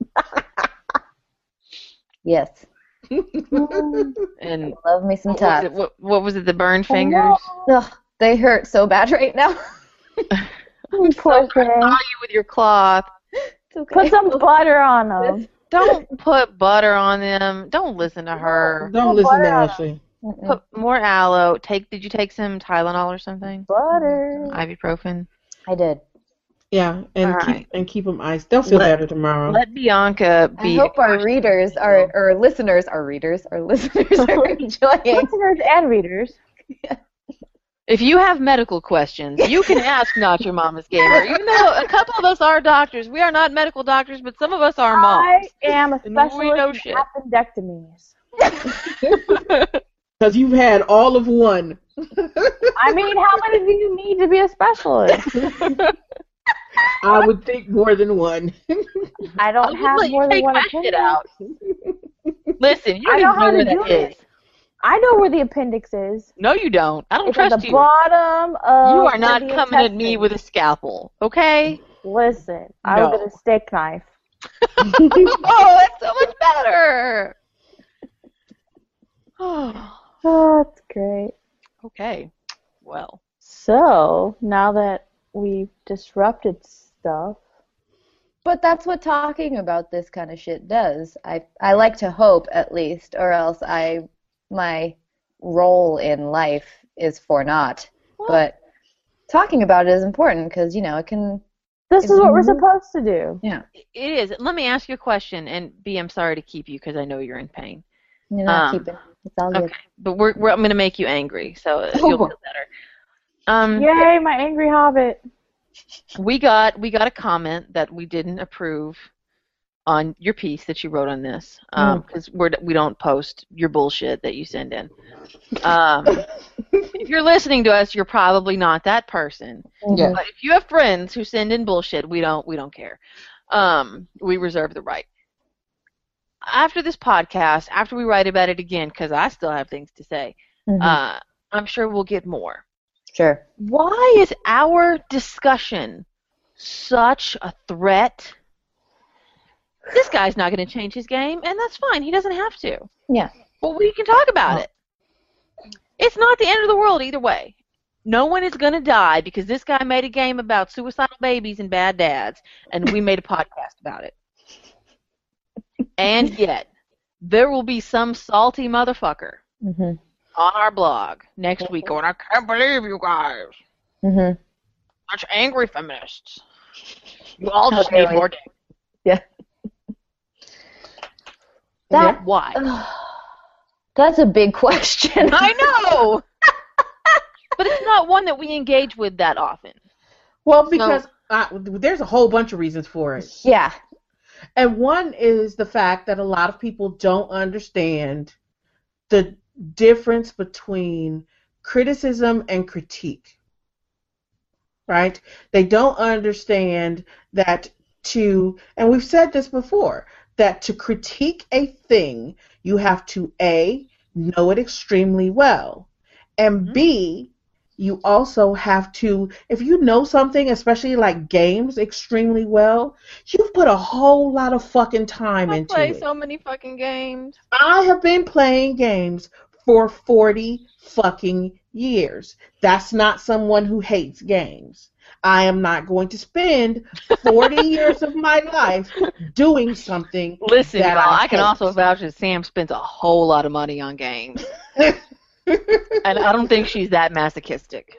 Yes. and Love me some what was, tots. it, what, what was it? The burned fingers. Ugh, they hurt so bad right now. Poor thing. Saw you with your cloth. It's okay. Put some butter on them. Don't put butter on them. Don't listen to her. Don't listen to Ashley. Mm-mm. Put more aloe. Take. Did you take some Tylenol or something? Butter. Ibuprofen. I did. Yeah, and All keep right. and keep them iced. They'll feel Let- better tomorrow. Let Bianca I be. hope the our question. readers, our or listeners, our readers, our listeners are enjoying. Listeners and readers. If you have medical questions, you can ask Not Your Mama's Gamer. Even though a couple of us are doctors, we are not medical doctors, but some of us are moms. I am a And we know specialist shit. in appendectomies. Because you've had all of one. I mean, how many do you need to be a specialist? I would think more than one. I I'll don't just have let you more than take one my shit appendix. out. Listen, you I don't know even how know where to that do it. is. I know where the appendix is. No, you don't. I don't It's at trust the you. bottom of You are not the coming at me intestine. with a scalpel, okay? Listen, I No. will get a steak knife. Oh, that's so much better. Oh, Oh, that's great. okay. Well, So, now that we've disrupted stuff, But that's what talking about this kind of shit does. I I like to hope at least, or else I my role in life is for naught. But talking about it is important because you know it can. this Is is what we're it- supposed to do. Yeah, it is. Let me ask you a question, and B, I'm sorry to keep you because I know you're in pain. you're not Um, keeping. It's all good. Okay, but we're, we're I'm going to make you angry, so uh, you'll feel better. Um, Yay, my angry hobbit. we got we got a comment that we didn't approve on your piece that you wrote on this, because um, we're we don't post your bullshit that you send in. Um, if you're listening to us, you're probably not that person. Yeah. But if you have friends who send in bullshit, we don't we don't care. Um, we reserve the right. After this podcast, after we write about it again, because I still have things to say, mm-hmm. uh, I'm sure we'll get more. Sure. Why is our discussion such a threat? This guy's not going to change his game, and that's fine. He doesn't have to. Yeah. But we can talk about it. It's not the end of the world either way. No one is going to die because this guy made a game about suicidal babies and bad dads, and we made a podcast about it. And yet, there will be some salty motherfucker mm-hmm. on our blog next week going, I can't believe you guys. Mm-hmm. Such angry feminists. You all just okay, need more games. Yeah. That, why? Uh, that's a big question. I know! But it's not one that we engage with that often. Well, because so, uh, there's a whole bunch of reasons for it. Yeah. And one is the fact that a lot of people don't understand the difference between criticism and critique. Right? They don't understand that to, and we've said this before, that to critique a thing, you have to A, know it extremely well, and mm-hmm. B, you also have to, if you know something, especially like games, extremely well, you've put a whole lot of fucking time I into play it. so many fucking games. I have been playing games for forty fucking years. That's not someone who hates games. I am not going to spend forty years of my life doing something. Listen, that well, I, I can also vouch that Sam spends a whole lot of money on games. And I don't think she's that masochistic.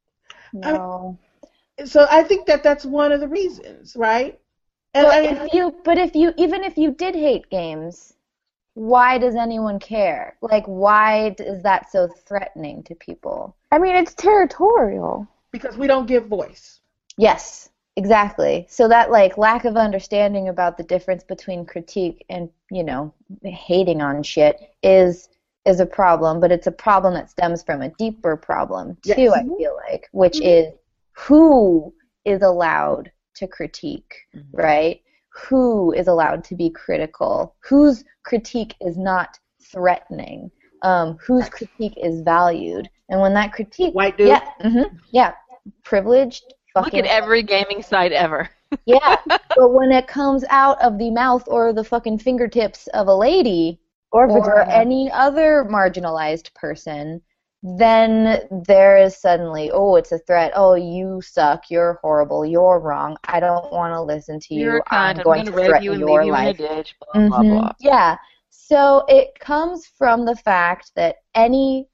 No. I, so I think that that's one of the reasons, right? And but I mean, if you, but if you, even if you did hate games, why does anyone care? Like, why is that so threatening to people? I mean, it's territorial. Because we don't give voice. Yes, exactly. So that, like, lack of understanding about the difference between critique and, you know, hating on shit is is a problem, but it's a problem that stems from a deeper problem, too, yes. I feel like, which mm-hmm. is who is allowed to critique, mm-hmm. right? Who is allowed to be critical? Whose critique is not threatening? Um, whose critique is valued? And when that critique... White dude? Yeah, mm-hmm, yeah. Privileged. Look at every gaming site ever. Yeah, but when it comes out of the mouth or the fucking fingertips of a lady or, or any other marginalized person, then there is suddenly, oh, it's a threat. Oh, you suck. You're horrible. You're wrong. I don't want to listen to you. You're kind. I'm going I'm to rape threaten you and your leave you life. in a ditch. Blah, mm-hmm. blah, blah. Yeah. So it comes from the fact that any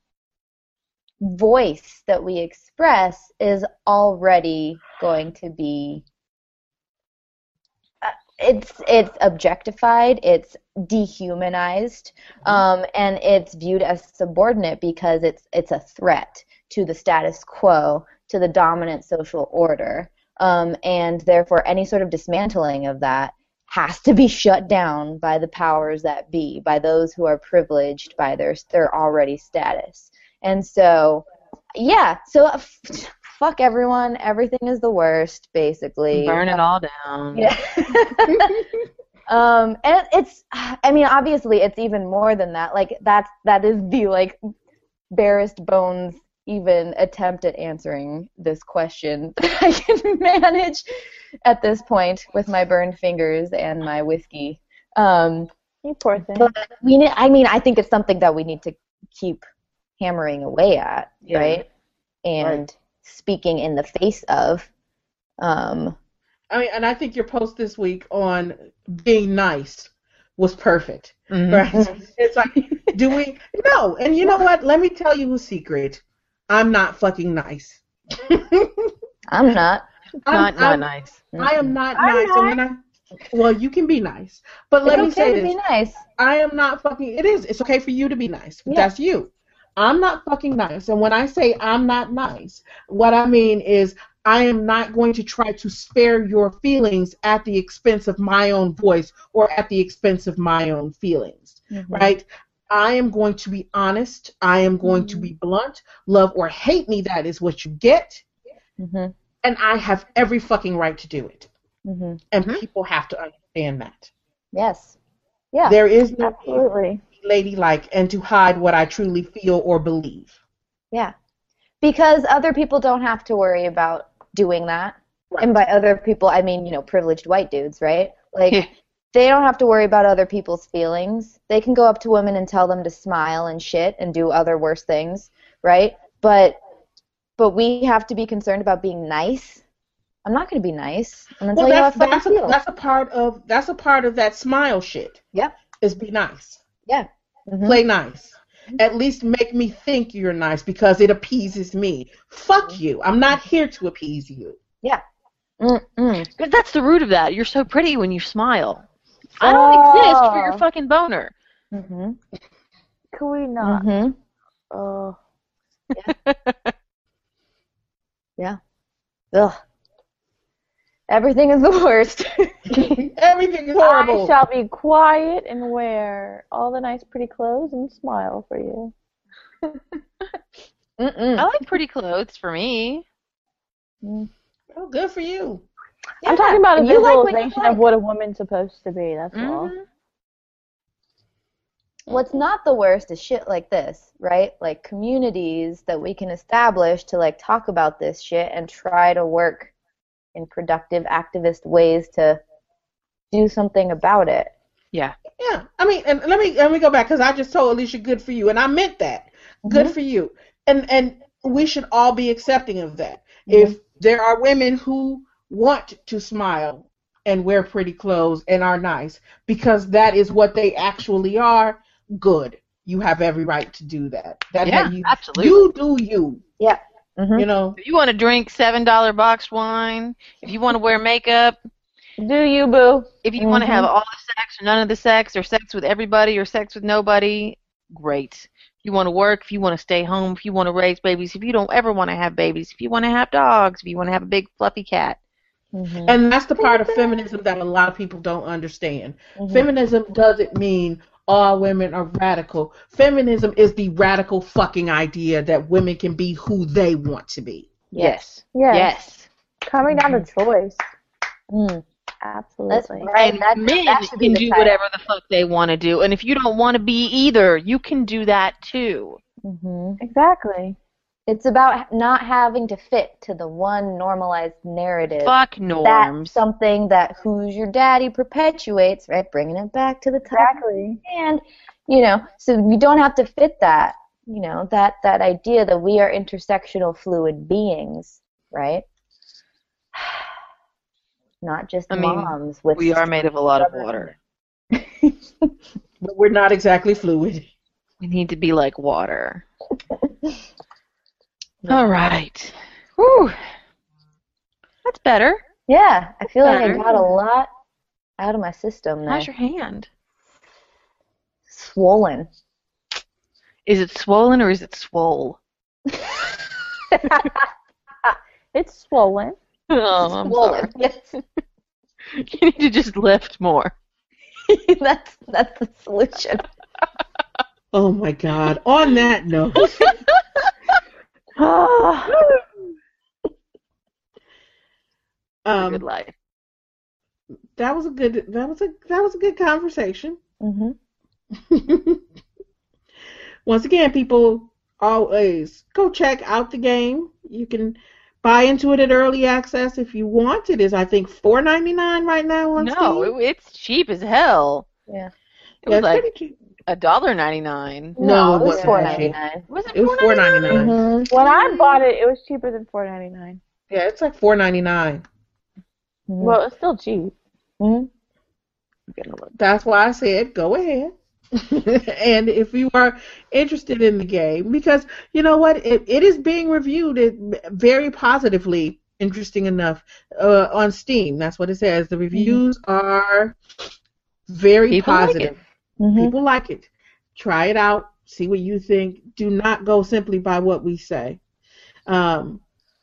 voice that we express is already going to be uh, it's it's objectified, it's dehumanized, um, and it's viewed as subordinate because it's it's a threat to the status quo, to the dominant social order, um, and therefore any sort of dismantling of that has to be shut down by the powers that be, by those who are privileged by their their already status. And so, yeah, so uh, f- fuck everyone. Everything is the worst, basically. Burn it all down. Yeah. um, and it's, I mean, obviously, it's even more than that. Like that's that is the like barest bones even attempt at answering this question that I can manage at this point with my burned fingers and my whiskey. Um, you poor thing. But we need, I mean, I think it's something that we need to keep hammering away at, yeah. right? And right. speaking in the face of. Um, I mean, and I think your post this week on being nice was perfect, mm-hmm. right? It's like, do we? No, and you know what? Let me tell you a secret. I'm not fucking nice. I'm not. I'm, not not I'm, nice. I am not I'm nice. Not. And when I, well, you can be nice, but let it's me say okay to this: be nice. I am not fucking. It is. It's okay for you to be nice. But yeah. That's you. I'm not fucking nice. And when I say I'm not nice, what I mean is I am not going to try to spare your feelings at the expense of my own voice or at the expense of my own feelings, mm-hmm. right? I am going to be honest. I am going mm-hmm. to be blunt. Love or hate me, that is what you get. Mm-hmm. And I have every fucking right to do it. Mm-hmm. And mm-hmm. people have to understand that. Yes. Yeah. There is no absolutely ladylike and to hide what I truly feel or believe. Yeah. Because other people don't have to worry about doing that. Right. And by other people, I mean, you know, privileged white dudes, right? Like, they don't have to worry about other people's feelings. They can go up to women and tell them to smile and shit and do other worse things, right? But but we have to be concerned about being nice. I'm not going to be nice. I'm going to well, tell that's, you how I that's feel. A, that's a part of that's a part of that smile shit. Yep. Is be nice. Yeah. Mm-hmm. Play nice. At least make me think you're nice because it appeases me. Fuck you. I'm not here to appease you. Yeah. Because that's the root of that. You're so pretty when you smile. I don't oh. exist for your fucking boner. Mm-hmm. Can we not? Mm-hmm. Oh. Yeah. Yeah. Ugh. Everything is the worst. Everything is horrible. I shall be quiet and wear all the nice pretty clothes and smile for you. Mm-mm. I like pretty clothes for me. Oh, good for you. Yeah. I'm talking about a You like what you visualization like. of what a woman's supposed to be, that's Mm-hmm. all. What's not the worst is shit like this, right? Like communities that we can establish to like talk about this shit and try to work in productive activist ways to do something about it. Yeah. Yeah. I mean, and let me let me go back because I just told Alicia good for you, and I meant that. Mm-hmm. Good for you. And and we should all be accepting of that. Mm-hmm. If there are women who want to smile and wear pretty clothes and are nice because that is what they actually are, good. You have every right to do that. That Yeah, you, absolutely. You do you. Yeah. Mm-hmm. You know. If you want to drink seven dollar boxed wine, if you want to wear makeup, Do you, boo? if you Mm-hmm. want to have all the sex or none of the sex, or sex with everybody or sex with nobody, great. If you want to work, if you want to stay home, if you want to raise babies, if you don't ever want to have babies, if you want to have dogs, if you want to have a big fluffy cat. Mm-hmm. And that's the part of feminism that a lot of people don't understand. Mm-hmm. Feminism doesn't mean all women are radical. Feminism is the radical fucking idea that women can be who they want to be. Yes. Yes. Yes. Coming down to choice. Mm. Absolutely. That's right. And That, men that should be can the do title. whatever the fuck they want to do. And if you don't want to be either, you can do that too. Mm-hmm. Exactly. It's about not having to fit to the one normalized narrative. Fuck norms. That's something that Who's Your Daddy perpetuates, right? Bringing it back to the top. Exactly. And, you know, so you don't have to fit that, you know, that, that idea that we are intersectional fluid beings, right? Not just I mean, moms with we are made of a lot of water. But we're not exactly fluid. We need to be like water. All right. Whew. That's better. Yeah, I feel like I Better. got a lot out of my system there. How's your hand? Swollen. Is it swollen or is it swole? It's swollen. Oh, I'm Swollen. sorry. Yes. You need to just lift more. that's that's the solution. Oh my God. On that note. um, Good life. that was a good that was a that was a good conversation. Mm-hmm. Once again, people, always go check out the game. You can buy into it at early access if you want. It is, I think, four ninety-nine right now on No, Steam. it, it's cheap as hell. Yeah. It Yeah, was it's like pretty cheap. a dollar ninety nine. No, it it was wasn't four that cheap. ninety-nine. Was it It was four ninety-nine. Mm-hmm. When I bought it, it was cheaper than four ninety-nine. Yeah, it's like four ninety-nine. Mm-hmm. Well, it's still cheap. Mm-hmm. That's why I said go ahead. And if you are interested in the game, because you know what, it, it is being reviewed it, very positively, interesting enough, uh, on Steam. That's what it says. The reviews mm-hmm. are very People like positive. it. Mm-hmm. People like it. Try it out. See what you think. Do not go simply by what we say. Um,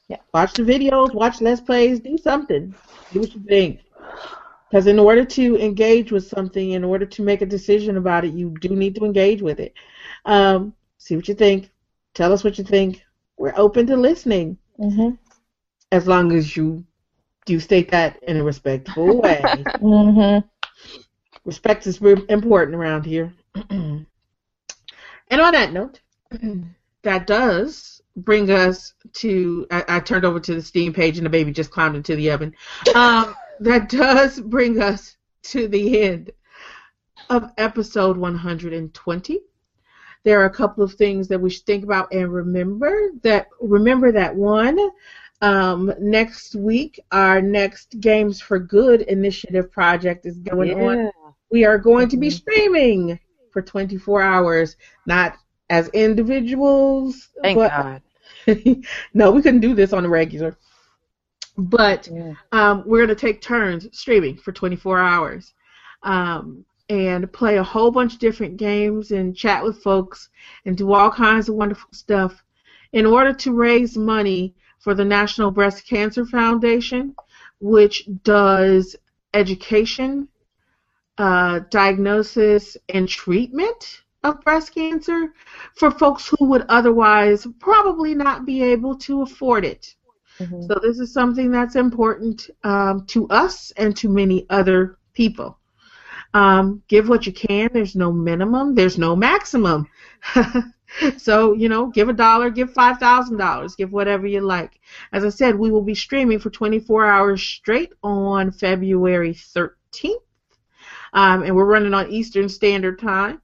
Yeah. Watch the videos, watch Let's Plays, do something. Do what you think. Because in order to engage with something, in order to make a decision about it, you do need to engage with it. Um, see what you think. Tell us what you think. We're open to listening. Mm-hmm. As long as you do state that in a respectful way. Mm-hmm. Respect is very important around here. And on that note, that does bring us to, I, I turned over to the Steam page and the baby just climbed into the oven. Um, that does bring us to the end of episode one hundred twenty. There are a couple of things that we should think about and remember. That remember that one, um, next week our next Games for Good initiative project is going Yeah. on. We are going to be streaming for twenty-four hours, not as individuals. Thank but God. no, we couldn't do this on the regular. But Yeah. um, we're going to take turns streaming for twenty-four hours um, and play a whole bunch of different games and chat with folks and do all kinds of wonderful stuff in order to raise money for the National Breast Cancer Foundation, which does education, uh, diagnosis, and treatment of breast cancer for folks who would otherwise probably not be able to afford it. Mm-hmm. So this is something that's important um, to us and to many other people. Um, give what you can. There's no minimum. There's no maximum. So, you know, give a dollar, give five thousand dollars, give whatever you like. As I said, we will be streaming for twenty-four hours straight on February thirteenth. Um, and we're running on Eastern Standard Time.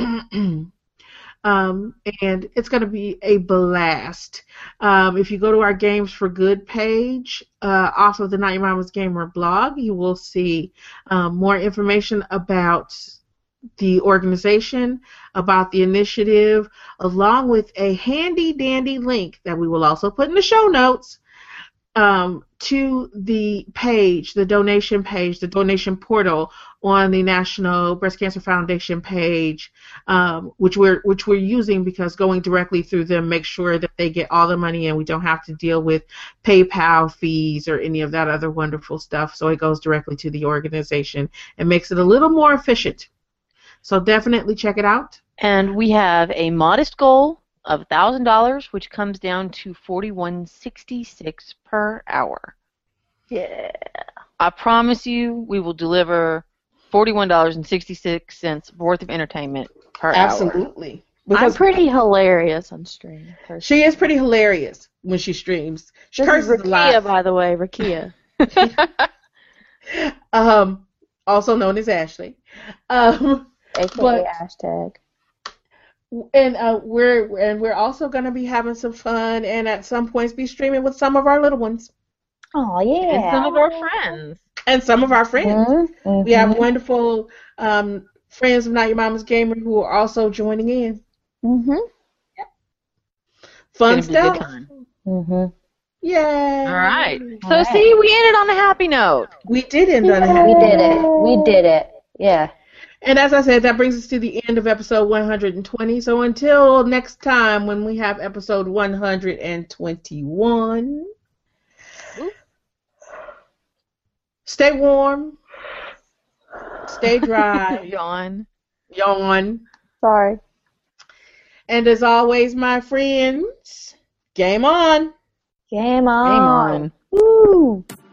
Um, and it's going to be a blast. Um, if you go to our Games for Good page uh, off of the Not Your Mama's Gamer blog, you will see um, more information about the organization, about the initiative, along with a handy-dandy link that we will also put in the show notes um, to the page, the donation page, the donation portal on the National Breast Cancer Foundation page, um, which we're which we're using because going directly through them makes sure that they get all the money and we don't have to deal with PayPal fees or any of that other wonderful stuff. So it goes directly to the organization and makes it a little more efficient. So definitely check it out. And we have a modest goal of one thousand dollars, which comes down to forty-one sixty-six per hour. Yeah. I promise you we will deliver forty-one dollars and sixty-six cents worth of entertainment per hour. Absolutely. I'm Because pretty hilarious on stream. personally. she is pretty hilarious when she streams. She This is curses a lot. Rakia, by the way, Rakia. um, also known as Ashley. Um, A K A But- hashtag. and uh, we're and we're also going to be having some fun and at some points be streaming with some of our little ones Oh, yeah. And some of our friends. and some of our friends. Mhm, We have mhm, wonderful um, friends of Not Your Mama's Gamer who are also joining in. mhm, Fun It's gonna be a stuff. good time. mhm. Yay! All right. So All right. see, we ended on a happy note. We did end on a happy. We did it. We did it. Yeah. And as I said, that brings us to the end of episode one hundred twenty. So until next time when we have episode one hundred twenty-one, Oop. stay warm, stay dry, Yawn. yawn, Sorry. and as always, my friends, game on! Game Game on. on. Woo.